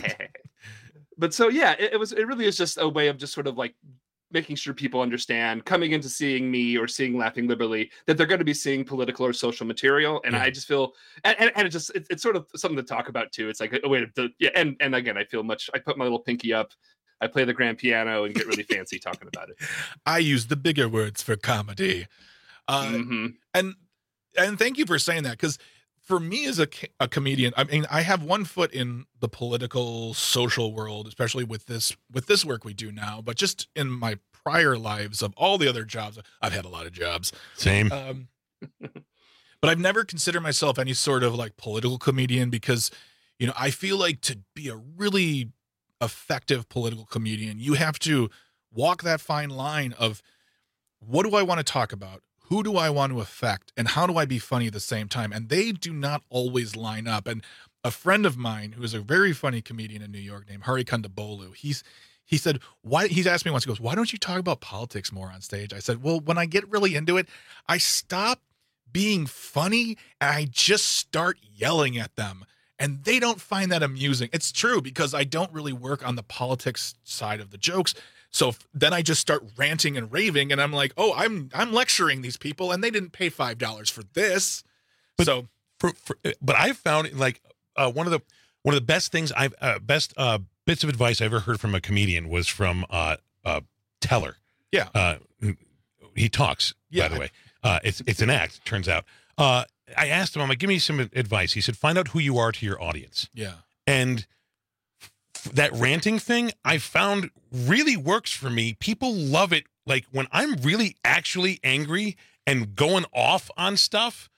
But so, yeah, it, it was, it really is just a way of just sort of like making sure people understand coming into seeing me or seeing Laughing Liberally that they're going to be seeing political or social material. And yeah. I just feel, and, and, and it just, it, it's sort of something to talk about too. It's like a way to, yeah. And, and again, I feel much, I put my little pinky up, I play the grand piano and get really fancy talking about it. I use the bigger words for comedy. Uh, mm-hmm. And, and thank you for saying that. Cause for me as a, a comedian, I mean, I have one foot in the political, social world, especially with this with this work we do now. But just in my prior lives of all the other jobs, I've had a lot of jobs. Same. Um, but I've never considered myself any sort of like political comedian because, you know, I feel like to be a really effective political comedian, you have to walk that fine line of what do I want to talk about? Who do I want to affect? And how do I be funny at the same time? And they do not always line up. And a friend of mine who is a very funny comedian in New York named Hari Kondabolu, he's he said, why he's asked me once, he goes, why don't you talk about politics more on stage? I said, well, when I get really into it, I stop being funny and I just start yelling at them. And they don't find that amusing. It's true because I don't really work on the politics side of the jokes. So then I just start ranting and raving, and I'm like, "Oh, I'm I'm lecturing these people, and they didn't pay five dollars for this." But so, for, for but I found like uh, one of the one of the best things I've uh, best uh, bits of advice I ever heard from a comedian was from uh, uh, Teller, Yeah. Uh, he talks, Yeah. by the way. Uh, it's it's an act, turns out. Uh, I asked him, I'm like, give me some advice. He said, find out who you are to your audience. Yeah. And f- that ranting thing I found really works for me. People love it. Like when I'm really actually angry and going off on stuff,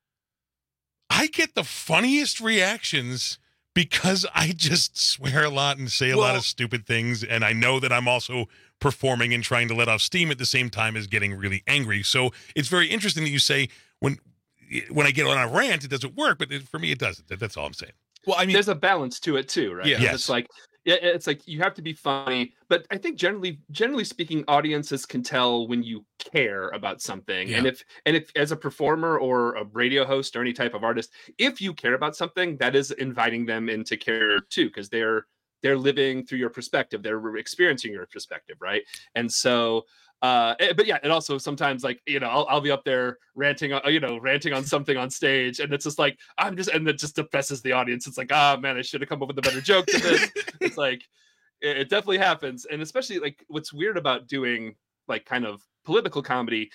I get the funniest reactions because I just swear a lot and say a Well- lot of stupid things. And I know that I'm also performing and trying to let off steam at the same time as getting really angry. So it's very interesting that you say when when I get on a rant, it doesn't work, but it, for me, it doesn't. That- That's all I'm saying. Well, I mean, there's a balance to it too, right? Yeah. 'Cause Yes. It's like yeah, it's like you have to be funny, but I think generally, generally speaking, audiences can tell when you care about something, and Yeah. if and if as a performer or a radio host or any type of artist, if you care about something, that is inviting them into care too, because they're they're living through your perspective, they're experiencing your perspective, right? And so. Uh, eh, but yeah, and also sometimes like, you know, I'll, I'll be up there ranting, on, you know, ranting on something on stage, and it's just like, I'm just, and it just depresses the audience. It's like, ah, man, I should have come up with a better joke to this. It's like, it, it definitely happens. And especially like what's weird about doing like kind of political comedy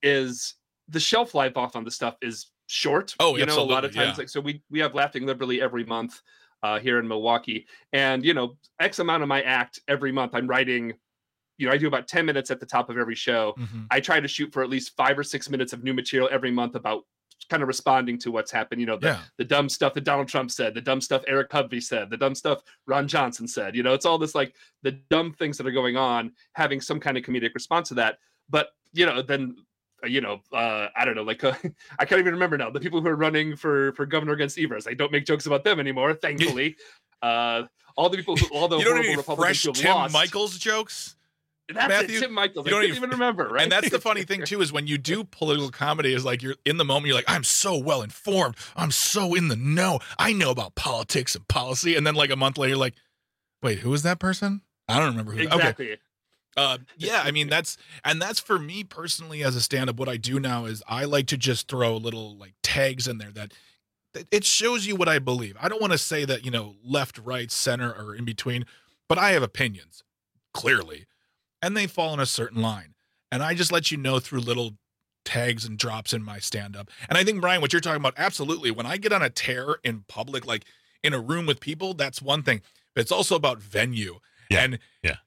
is the shelf life off on the stuff is short. Oh, you know, a lot of absolutely, times, yeah. like, so we, we have Laughing Liberally every month uh, here in Milwaukee, and, you know, X amount of my act every month, I'm writing. You know, I do about ten minutes at the top of every show. Mhm. I try to shoot for at least five or six minutes of new material every month about kind of responding to what's happened. You know, the, Yeah. the dumb stuff that Donald Trump said, the dumb stuff Eric Hovey said, the dumb stuff Ron Johnson said. You know, it's all this like the dumb things that are going on, having some kind of comedic response to that. But, you know, then, uh, you know, uh, I don't know, like, uh, I can't even remember now. The people who are running for, for governor against Evers, I don't make jokes about them anymore, thankfully. uh, all the people who, all the You don't horrible need any Republicans fresh who have Tim lost. Michaels jokes? That's Matthew, it, Tim Michaels. I you don't couldn't even- even remember, right? And that's the funny thing too, is when you do political comedy, is like you're in the moment, you're like, I'm so well informed, I'm so in the know, I know about politics and policy, and then like a month later, you're like, wait, who is that person? I don't remember who. Exactly. Okay. Uh, yeah, I mean that's and that's for me personally as a stand-up. What I do now is I like to just throw little like tags in there that that it shows you what I believe. I don't want to say that, you know, left, right, center, or in between, but I have opinions, clearly. And they fall in a certain line. And I just let you know through little tags and drops in my stand-up. And I think, Brian, what you're talking about, absolutely. When I get on a tear in public, like in a room with people, that's one thing. But it's also about venue. Yeah. And yeah.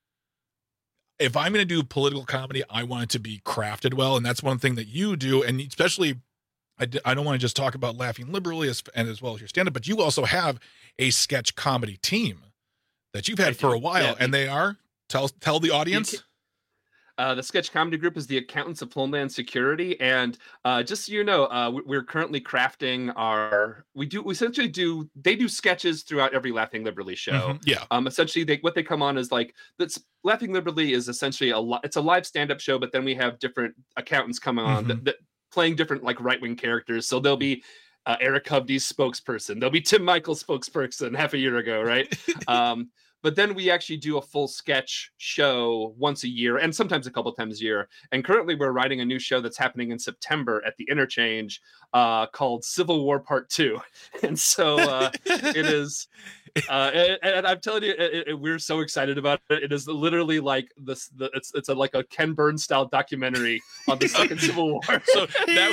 if I'm going to do political comedy, I want it to be crafted well. And that's one thing that you do. And especially, I, d- I don't want to just talk about Laughing Liberally as, and as well as your stand-up, but you also have a sketch comedy team that you've had I for do. a while. Yeah. And they are... Tell tell the audience. Uh, the sketch comedy group is the Accountants of Homeland Security, and uh, just so you know, uh, we- we're currently crafting our. We do we essentially do they do sketches throughout every Laughing Liberally show. Mhm, yeah. Um. Essentially, they what they come on is like that's Laughing Liberally is essentially a li- it's a live stand up show, but then we have different accountants coming on Mhm. that, that playing different like right wing characters. So there'll be. Uh, Eric Hovey's spokesperson. There'll be Tim Michael's spokesperson half a year ago, right? um, but then we actually do a full sketch show once a year and sometimes a couple times a year. And currently we're writing a new show that's happening in September at the Interchange uh, called Civil War Part Two. And so uh, it is, uh, and, and I'm telling you, it, it, we're so excited about it. It is literally like this, the, it's it's a, like a Ken Burns style documentary on the Second Civil War. So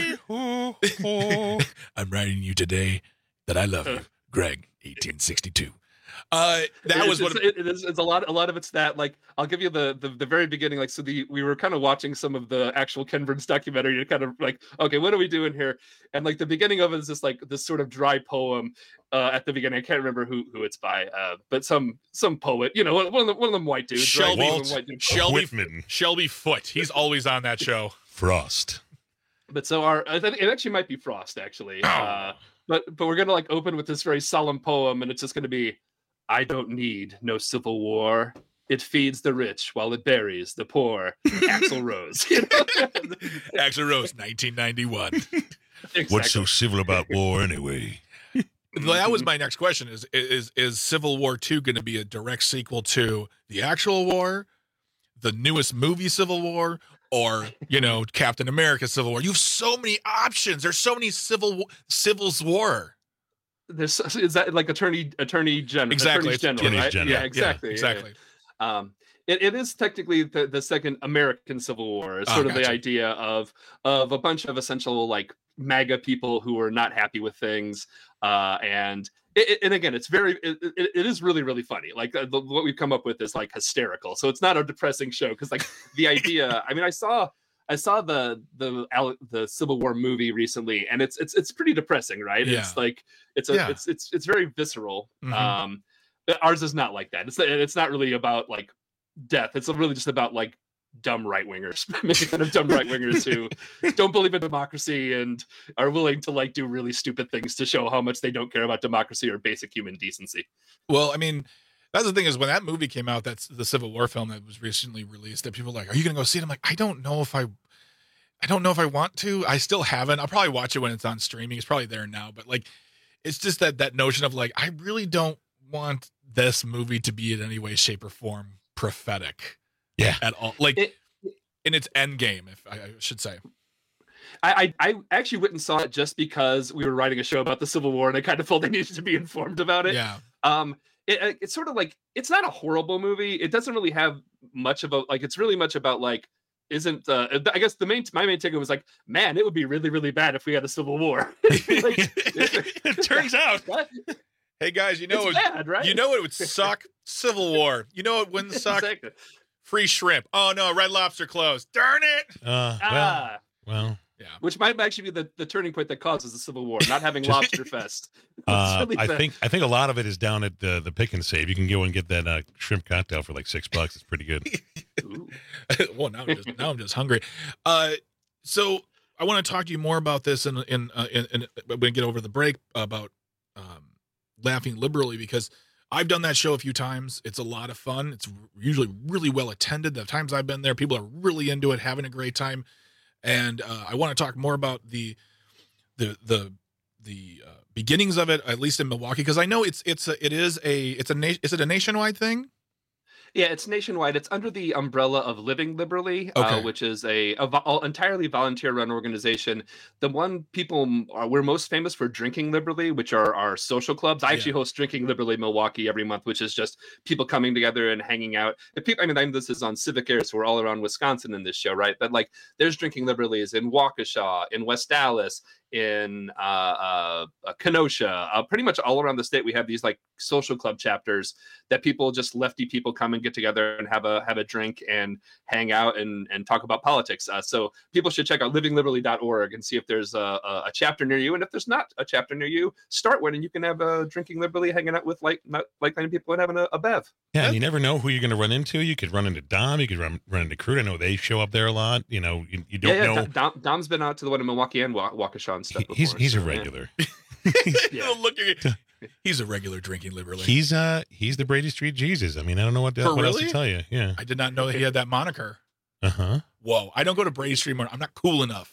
that I'm writing you today that I love you, Greg, eighteen sixty-two. Uh, that It was is, what it's, it, it is. It's a lot. A lot of it's that. Like, I'll give you the the, the very beginning. Like, so the we were kind of watching some of the actual Ken Burns documentary to kind of like, okay, what are we doing here? And like the beginning of it is just like this sort of dry poem uh, at the beginning. I can't remember who who it's by, uh, but some some poet. You know, one of the, one of them white dudes. right? Shelby One of them white dudes. Shelby Whitman. Shelby Foote. He's always on that show. Frost. But so our I think it actually might be Frost actually. Oh. Uh, but but we're gonna like open with this very solemn poem, and it's just gonna be, I don't need no civil war. It feeds the rich while it buries the poor. Axl Rose. You know? Axl Rose, nineteen ninety-one. What's so civil about war anyway? That was my next question: is is is Civil War Two going to be a direct sequel to the actual war, the newest movie Civil War, or you know Captain America Civil War? You have so many options. There's so many civil Civil's War. There's is that like attorney attorney general Exactly. attorneys general, Attorneys right? general. Yeah, Yeah, exactly. exactly. Yeah. Um it, it is technically the, the second American Civil War. It's Oh, sort of gotcha. the idea of of a bunch of essential like MAGA people who are not happy with things, uh, and it, it- and again, it's very it, it, it is really really funny. Like uh, the, what we've come up with is like hysterical. So it's not a depressing show because like the idea. I mean, I saw. I saw the the Al- the Civil War movie recently, and it's it's it's pretty depressing, right? Yeah. It's like it's a Yeah. it's it's it's very visceral. Mhm. Um, but ours is not like that. It's it's not really about like death. It's really just about like dumb right wingers, making fun of dumb right wingers who don't believe in democracy and are willing to like do really stupid things to show how much they don't care about democracy or basic human decency. Well, I mean, that's the thing is when that movie came out, that's the Civil War film that was recently released, that people were like, are you going to go see it? I'm like, I don't know if I, I don't know if I want to. I still haven't. I'll probably watch it when it's on streaming. It's probably there now, but like, it's just that, that notion of like, I really don't want this movie to be in any way, shape or form prophetic. Yeah. At all. Like It- in its end game, if I, I should say. I, I I actually went and saw it just because we were writing a show about the Civil War, and I kind of felt I needed to be informed about it. Yeah. Um, it, it's sort of like it's not a horrible movie. It doesn't really have much of a like. It's really much about like isn't. Uh, I guess the main my main takeaway was like, man, it would be really really bad if we had a Civil War. Like, It turns out. what? Hey guys, you know, It's it, bad, right? you know it would suck. Civil War. You know it wouldn't suck. Exactly. Free shrimp. Oh no, Red Lobster closed. Darn it. Uh, well, Ah. well. Yeah. Which might actually be the, the turning point that causes the Civil War, not having Lobster Fest. It's Uh, really I the- think I think a lot of it is down at the the Pick and Save. You can go and get that uh, shrimp cocktail for like six bucks. It's pretty good. well, now I'm just now I'm just hungry. Uh, so I want to talk to you more about this in in uh, in, in when we get over the break about um, laughing liberally, because I've done that show a few times. It's a lot of fun. It's usually really well attended. The times I've been there, people are really into it, having a great time. And uh, I want to talk more about the the the the uh, beginnings of it, at least in Milwaukee, because I know it's it's a, it is a it's a na- is it a nationwide thing? Yeah, it's nationwide. It's under the umbrella of Living Liberally, Okay. uh, which is a, a vo- entirely volunteer-run organization. The one people m- are we're most famous for Drinking Liberally, which are our social clubs. I actually host Drinking Liberally Milwaukee every month, which is just people coming together and hanging out. If people, I mean, I'm, this is on Civic Air, so we're all around Wisconsin in this show, right? But like, there's Drinking Liberallys in Waukesha, in West Dallas, in uh, uh, uh, Kenosha, uh, pretty much all around the state. We have these like social club chapters that people, just lefty people, come and get together and have a have a drink and hang out and and talk about politics. Uh, so people should check out living liberally dot org and see if there's a, a, a chapter near you. And if there's not a chapter near you, start one, and you can have a Drinking Liberally, hanging out with like not like-minded people and having a, a bev. Yeah, and you never know who you're going to run into. You could run into Dom. You could run, run into Crude. I know they show up there a lot. You know, you, you don't yeah, yeah. know. Dom, Dom's been out to the one in Milwaukee and Wa- Waukesha and stuff. He's before, he's a so, yeah. regular. Yeah. Look at he's a regular Drinking Liberally. He's uh he's the Brady Street Jesus. I mean, I don't know what, For what else really? to tell you. Yeah. I did not know that he had that moniker. Uh huh. Whoa! I don't go to Brady Street more. I'm not cool enough.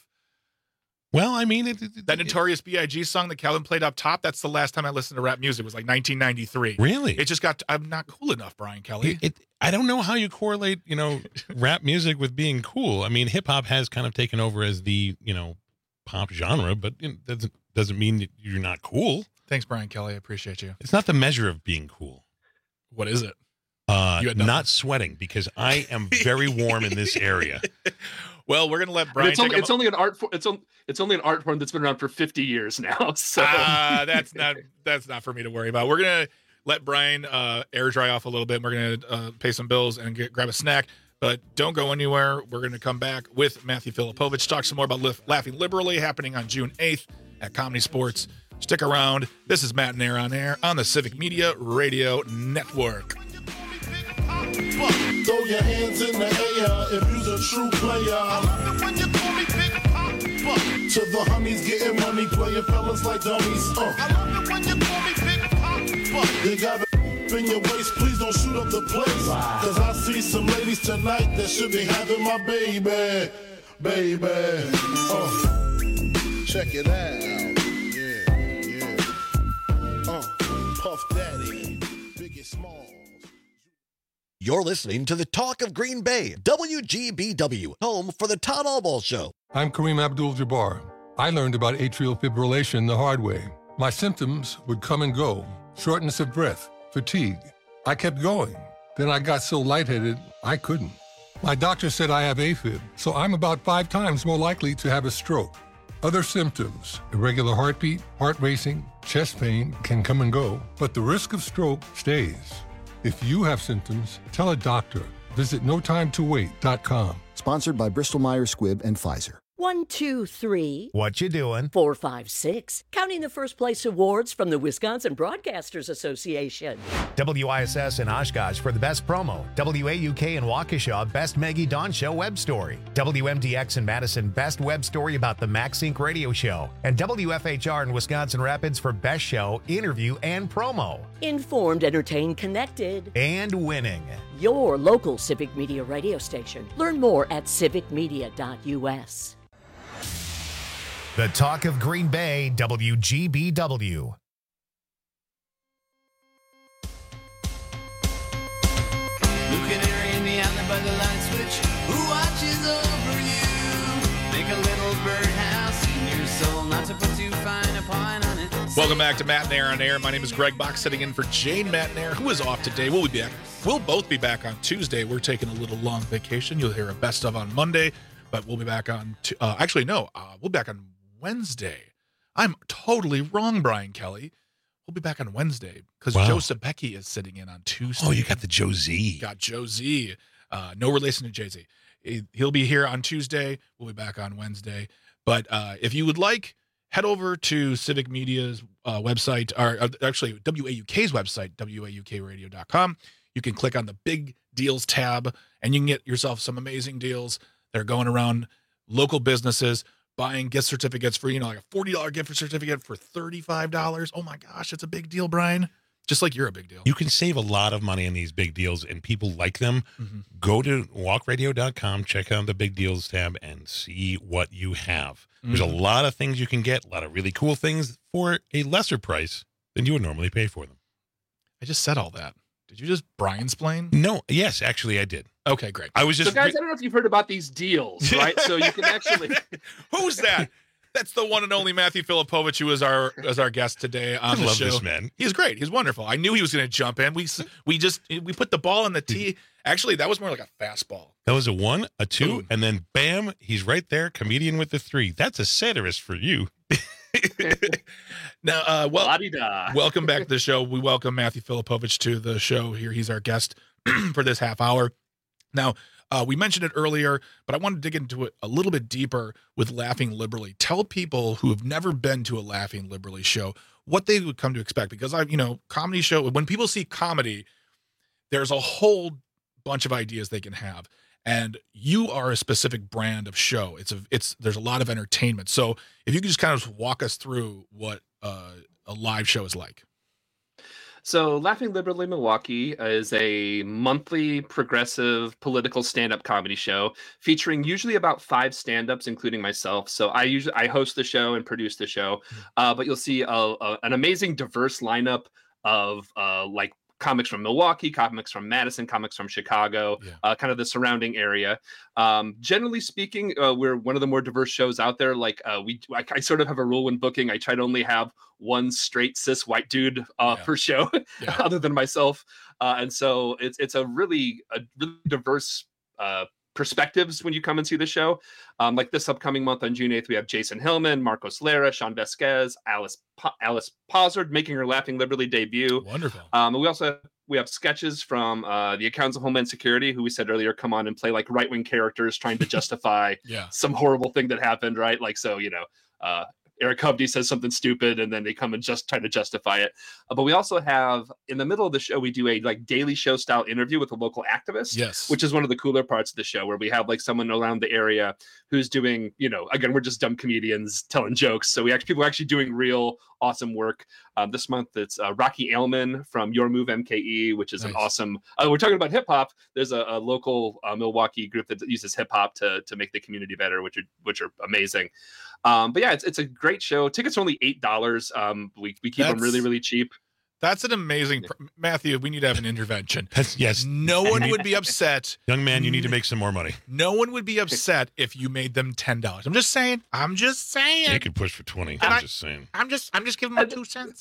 Well, I mean, it, it, That Notorious B I G song that Calvin played up top, that's the last time I listened to rap music. It was like nineteen ninety-three. Really? It just got, I'm not cool enough, Brian Kelly. It, it, I don't know how you correlate, you know, rap music with being cool. I mean, hip hop has kind of taken over as the, you know, pop genre, but you know, doesn't doesn't mean that you're not cool. Thanks, Brian Kelly. I appreciate you. It's not the measure of being cool. What is it? Uh, You had nothing. not sweating, because I am very warm in this area. Well, we're gonna let And Brian. it's only, take a it's mo- only an art form. It's only it's only an art form that's been around for fifty years now. So Ah, that's not that's not for me to worry about. We're gonna let Brian uh, air dry off a little bit. And we're gonna uh, pay some bills and get, grab a snack. But don't go anywhere. We're gonna come back with Matthew Filipovich, talk some more about Lif- Laughing Liberally, happening on June eighth at Comedy Sports. Stick around. This is Matt and Air on Air on the Civic Media Radio Network. Throw your hands in the air if you's a true player. I love it when you call me Big Papa. To the honeys getting money, playing fellas like dummies. Uh. I love it when you call me Big Papa. You got it in your waist, please don't shoot up the place. Cause I see some ladies tonight that should be having my baby, baby. Uh. Check it out. Yeah, yeah. Uh. Puff Daddy, Biggie Smalls. You're listening to the Talk of Green Bay, W G B W, home for the Todd Allball Show. I'm Kareem Abdul-Jabbar. I learned about atrial fibrillation the hard way. My symptoms would come and go, shortness of breath, fatigue. I kept going. Then I got so lightheaded, I couldn't. My doctor said I have AFib, so I'm about five times more likely to have a stroke. Other symptoms, irregular heartbeat, heart racing, chest pain can come and go, but the risk of stroke stays. If you have symptoms, tell a doctor. Visit no time to wait dot com. Sponsored by Bristol Myers Squibb and Pfizer. One, two, three. What you doing? Four, five, six. Counting the first place awards from the Wisconsin Broadcasters Association. W I S S in Oshkosh for the best promo. W A U K in Waukesha, best Maggie Dawn Show web story. W M D X in Madison, best web story about the MaxSync radio show. And W F H R in Wisconsin Rapids for best show, interview, and promo. Informed, entertained, connected. And winning. Your local Civic Media radio station. Learn more at civic media dot U S. The Talk of Green Bay, W G B W. Luke Canary in the alley by the light switch. Who watches over you? Make a little birdhouse in your soul, not to put too fine a point on it. Welcome back to Matt and Air on Air. My name is Greg Bach, sitting in for Jane Matt and Air, who is off today. We'll be back. We'll both be back on Tuesday. We're taking a little long vacation. You'll hear a best of on Monday, but we'll be back on. T- uh, actually, no, uh, we'll be back on Wednesday. I'm totally wrong, Brian Kelly. We'll be back on Wednesday because Wow. Joe Sebecki is sitting in on Tuesday. Oh, you got the Joe Z. Got Joe Z. Uh, no relation to Jay-Z. He- He'll be here on Tuesday. We'll be back on Wednesday. But uh, if you would like, head over to Civic Media's uh, website, or uh, actually W A U K's website, W A U K radio dot com. You can click on the Big Deals tab, and you can get yourself some amazing deals that are going around local businesses, buying gift certificates for, you know, like a forty dollars gift certificate for thirty-five dollars. Oh my gosh, it's a big deal, Brian. Just like you're a big deal. You can save a lot of money on these big deals, and people like them. Mm-hmm. Go to walk radio dot com, check out the big deals tab, and see what you have. There's Mhm. a lot of things you can get, a lot of really cool things for a lesser price than you would normally pay for them. I just said all that. Did you just Brian splain? No, yes, actually I did. Okay, great. I was just So, guys, I don't know if you've heard about these deals, right? So you can actually. Who's that? That's the one and only Matthew Filipovich, who is our as our guest today on I the love show. this man. He's great. He's wonderful. I knew he was going to jump in. We s- we just we put the ball in the tee. Actually, that was more like a fastball. That was a one, a two, Boom. and then bam, he's right there, comedian with the three. That's a satirist for you. Now, uh, well, La-di-da. welcome back to the show. We welcome Matthew Filipovich to the show here. He's our guest for this half hour. Now, uh, we mentioned it earlier, but I want to dig into it a little bit deeper with Laughing Liberally. Tell people who have never been to a Laughing Liberally show what they would come to expect, because I, you know, comedy show, when people see comedy, there's a whole bunch of ideas they can have. And you are a specific brand of show. It's a, it's, there's a lot of entertainment. So if you could just kind of walk us through what uh, a live show is like. So, Laughing Liberally Milwaukee is a monthly progressive political stand-up comedy show featuring usually about five stand-ups, including myself. So, I usually I host the show and produce the show, uh, but you'll see a, a, an amazing, diverse lineup of uh, like comics from Milwaukee, comics from Madison, comics from Chicago, Yeah. uh, kind of the surrounding area. Um, generally speaking, uh, we're one of the more diverse shows out there. Like uh, we, I, I sort of have a rule when booking. I try to only have one straight cis white dude uh, Yeah. per show, Yeah. other than myself. Uh, and so it's it's a really a really diverse uh, perspectives when you come and see the show. Um, like this upcoming month on June eighth, we have Jason Hillman, Marcos Lara, Sean Vasquez, Alice pa- Alice Posard making her Laughing Liberally debut. Wonderful. Um, and we also have, we have sketches from uh, the Accounts of Homeland Security, who we said earlier come on and play like right wing characters trying to justify Yeah. some horrible thing that happened, right? Like, so, you know, uh, Eric Hovde says something stupid and then they come and just try to justify it. Uh, but we also have, in the middle of the show, we do a like daily show style interview with a local activist. Yes. Which is one of the cooler parts of the show, where we have like someone around the area who's doing, you know, again, we're just dumb comedians telling jokes. So we actually, people are actually doing real awesome work. Um, this month, it's uh, Rocky Ailman from Your Move M K E, which is Nice. an awesome, uh, we're talking about hip hop. There's a, a local uh, Milwaukee group that uses hip hop to, to make the community better, which are, which are amazing. Um, but yeah, it's, it's a great show. Tickets are only eight dollars. Um, we, we keep them That's- really, really cheap. That's an amazing, pr- Matthew, we need to have an intervention. That's, yes. No one would be upset. Young man, you need to make some more money. No one would be upset if you made them ten dollars. I'm just saying. I'm just saying. They could push for twenty. Can I'm I- just saying. I'm just I'm just giving them two cents.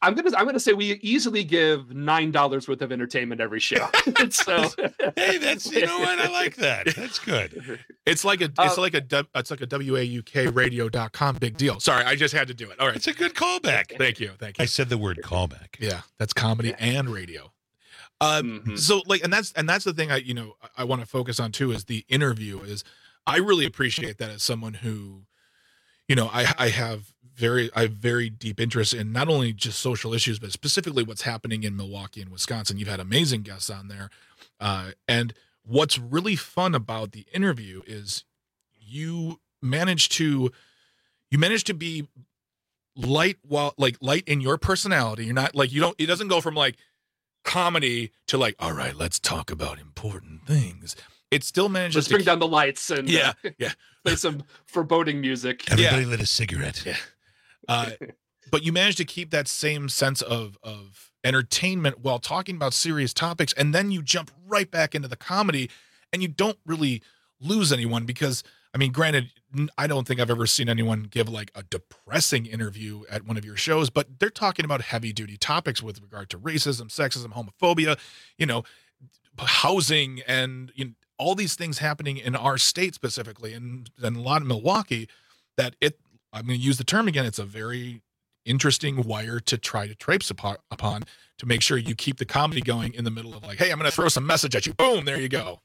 I'm gonna I'm gonna say we easily give nine dollars worth of entertainment every show. So hey, that's you know what I like that. That's good. It's like a it's uh, like a it's like a W A U K radio dot com big deal. Sorry, I just had to do it. All right, it's a good callback. Thank you, thank you. I said the word callback. Yeah, that's comedy yeah. and radio. Um, mm-hmm. So like, and that's and that's the thing I you know I, I want to focus on too is the interview. Is I really appreciate that as someone who, you know, I I have. Very, I have very deep interest in not only just social issues, but specifically what's happening in Milwaukee and Wisconsin. You've had amazing guests on there. Uh, and what's really fun about the interview is you manage to, you manage to be light while like light in your personality. You're not like, you don't, it doesn't go from like comedy to like, all right, let's talk about important things. It still manages let's to bring keep, down the lights and yeah, uh, yeah. play some foreboding music. Everybody yeah. lit a cigarette. Yeah. Uh, but you manage to keep that same sense of of entertainment while talking about serious topics, and then you jump right back into the comedy, and you don't really lose anyone because, I mean, granted, I don't think I've ever seen anyone give like a depressing interview at one of your shows, but they're talking about heavy duty topics with regard to racism, sexism, homophobia, you know, housing, and you know, all these things happening in our state specifically, and, and a lot in Milwaukee, that it. I'm going to use the term again. It's a very interesting wire to try to traipse upon to make sure you keep the comedy going in the middle of like, hey, I'm going to throw some message at you. Boom, there you go.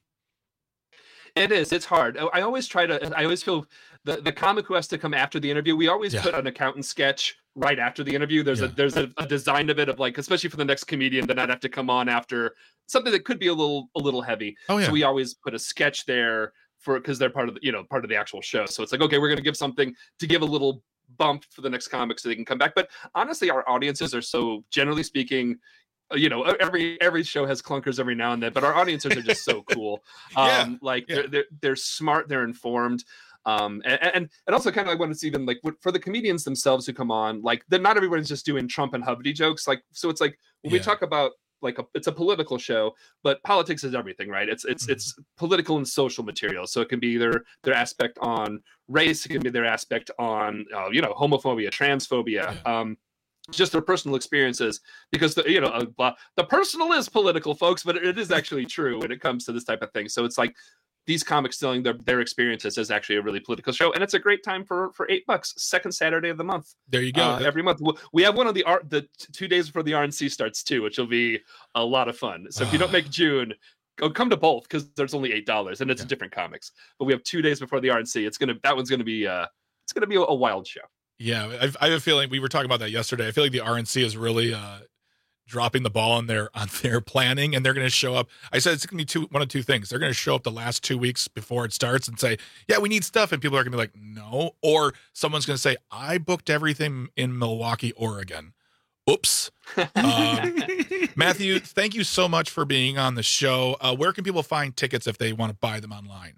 It is. It's hard. I always try to, I always feel the, the comic who has to come after the interview, we always yeah. put an accountant sketch right after the interview. There's yeah. a there's a, a design of it of like, especially for the next comedian, that I'd have to come on after something that could be a little a little heavy. Oh, yeah. So we always put a sketch there for because they're part of the, you know, part of the actual show. So it's like, okay, we're going to give something to give a little bump for the next comic so they can come back. But honestly, our audiences are so, generally speaking, you know, every every show has clunkers every now and then, but our audiences are just so cool. Um, yeah, like yeah. They're, they're they're smart, they're informed. Um, and, and and also kind of like when it's even like for the comedians themselves who come on, like they're not everyone's just doing Trump and Hubbity jokes. Like, so it's like when Yeah. we talk about like a, it's a political show, but politics is everything, right? It's it's Mhm. it's political and social material. So it can be their their aspect on race, it can be their aspect on uh, you know, homophobia, transphobia, um, just their personal experiences. Because the you know uh, blah- the personal is political, folks, but it is actually true when it comes to this type of thing. So it's like these comics telling their, their experiences is actually a really political show, and it's a great time for for eight bucks, second Saturday of the month. There you go. Uh, every month we have one on the art the t- two days before the R N C starts too, which will be a lot of fun. So if you don't make June, go come to both because there's only eight dollars and it's different comics. But we have two days before the R N C. It's gonna that one's gonna be uh it's gonna be a, a wild show. Yeah, I, I have a feeling we were talking about that yesterday. I feel like the R N C is really uh, dropping the ball on their on their planning, and they're going to show up. I said it's going to be two one of two things. They're going to show up the last two weeks before it starts and say, "Yeah, we need stuff," and people are going to be like, "No," or someone's going to say, "I booked everything in Milwaukee, Oregon." Oops. Um, Matthew, thank you so much for being on the show. Uh, where can people find tickets if they want to buy them online?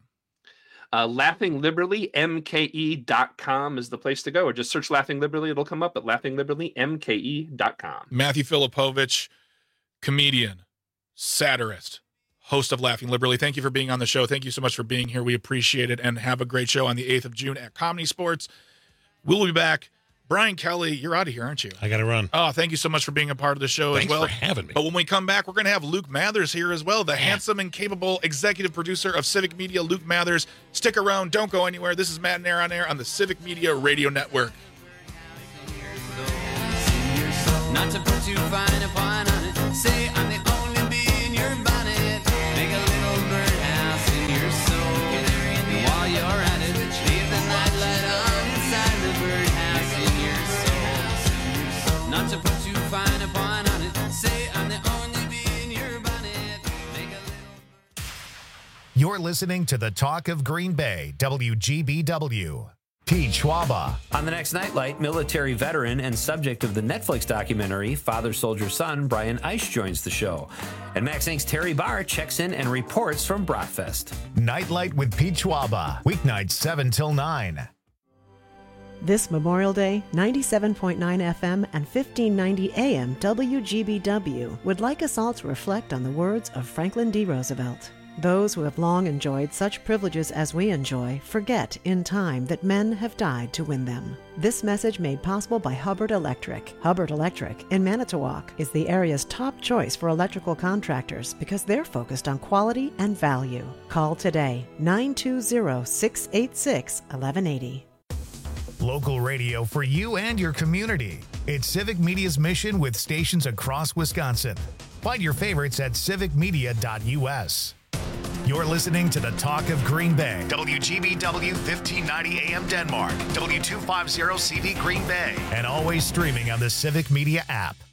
Uh, Laughing Liberally, M K E dot com is the place to go, or just search Laughing Liberally. It'll come up at Laughing Liberally, M K E dot com. Matthew Filipovich, comedian, satirist, host of Laughing Liberally. Thank you for being on the show. Thank you so much for being here. We appreciate it, and have a great show on the eighth of June at Comedy Sports. We'll be back. Brian Kelly, you're out of here, aren't you? I got to run. Oh, thank you so much for being a part of the show Thanks as well. for having me. But when we come back, we're going to have Luke Mathers here as well, the handsome and capable executive producer of Civic Media, Luke Mathers. Stick around. Don't go anywhere. This is Matt and Air on Air on the Civic Media Radio Network. Not to put too fine a point on it. Say I'm the only bee in your bonnet. Make a little birdhouse in your soul. And while you're at it, leave the nightlight on inside the birdhouse in your soul. Not to put too fine a point on it. Say I'm the only bee in your bonnet. Make a little. You're listening to the Talk of Green Bay, W G B W. Pete Schwaba. On the next Nightlight, military veteran and subject of the Netflix documentary Father Soldier Son, Brian Eisch joins the show. And Max Incorporated's Terry Barr checks in and reports from Bratfest. Nightlight with Pete Schwaba. Weeknights seven till nine. This Memorial Day, ninety-seven point nine F M and fifteen ninety A M W G B W would like us all to reflect on the words of Franklin D. Roosevelt. Those who have long enjoyed such privileges as we enjoy forget in time that men have died to win them. This message made possible by Hubbard Electric. Hubbard Electric in Manitowoc is the area's top choice for electrical contractors because they're focused on quality and value. Call today, nine two zero, six eight six, one one eight zero. Local radio for you and your community. It's Civic Media's mission with stations across Wisconsin. Find your favorites at civic media dot U S. You're listening to the Talk of Green Bay. W G B W fifteen ninety A M Denmark. W two fifty C V Green Bay. And always streaming on the Civic Media app.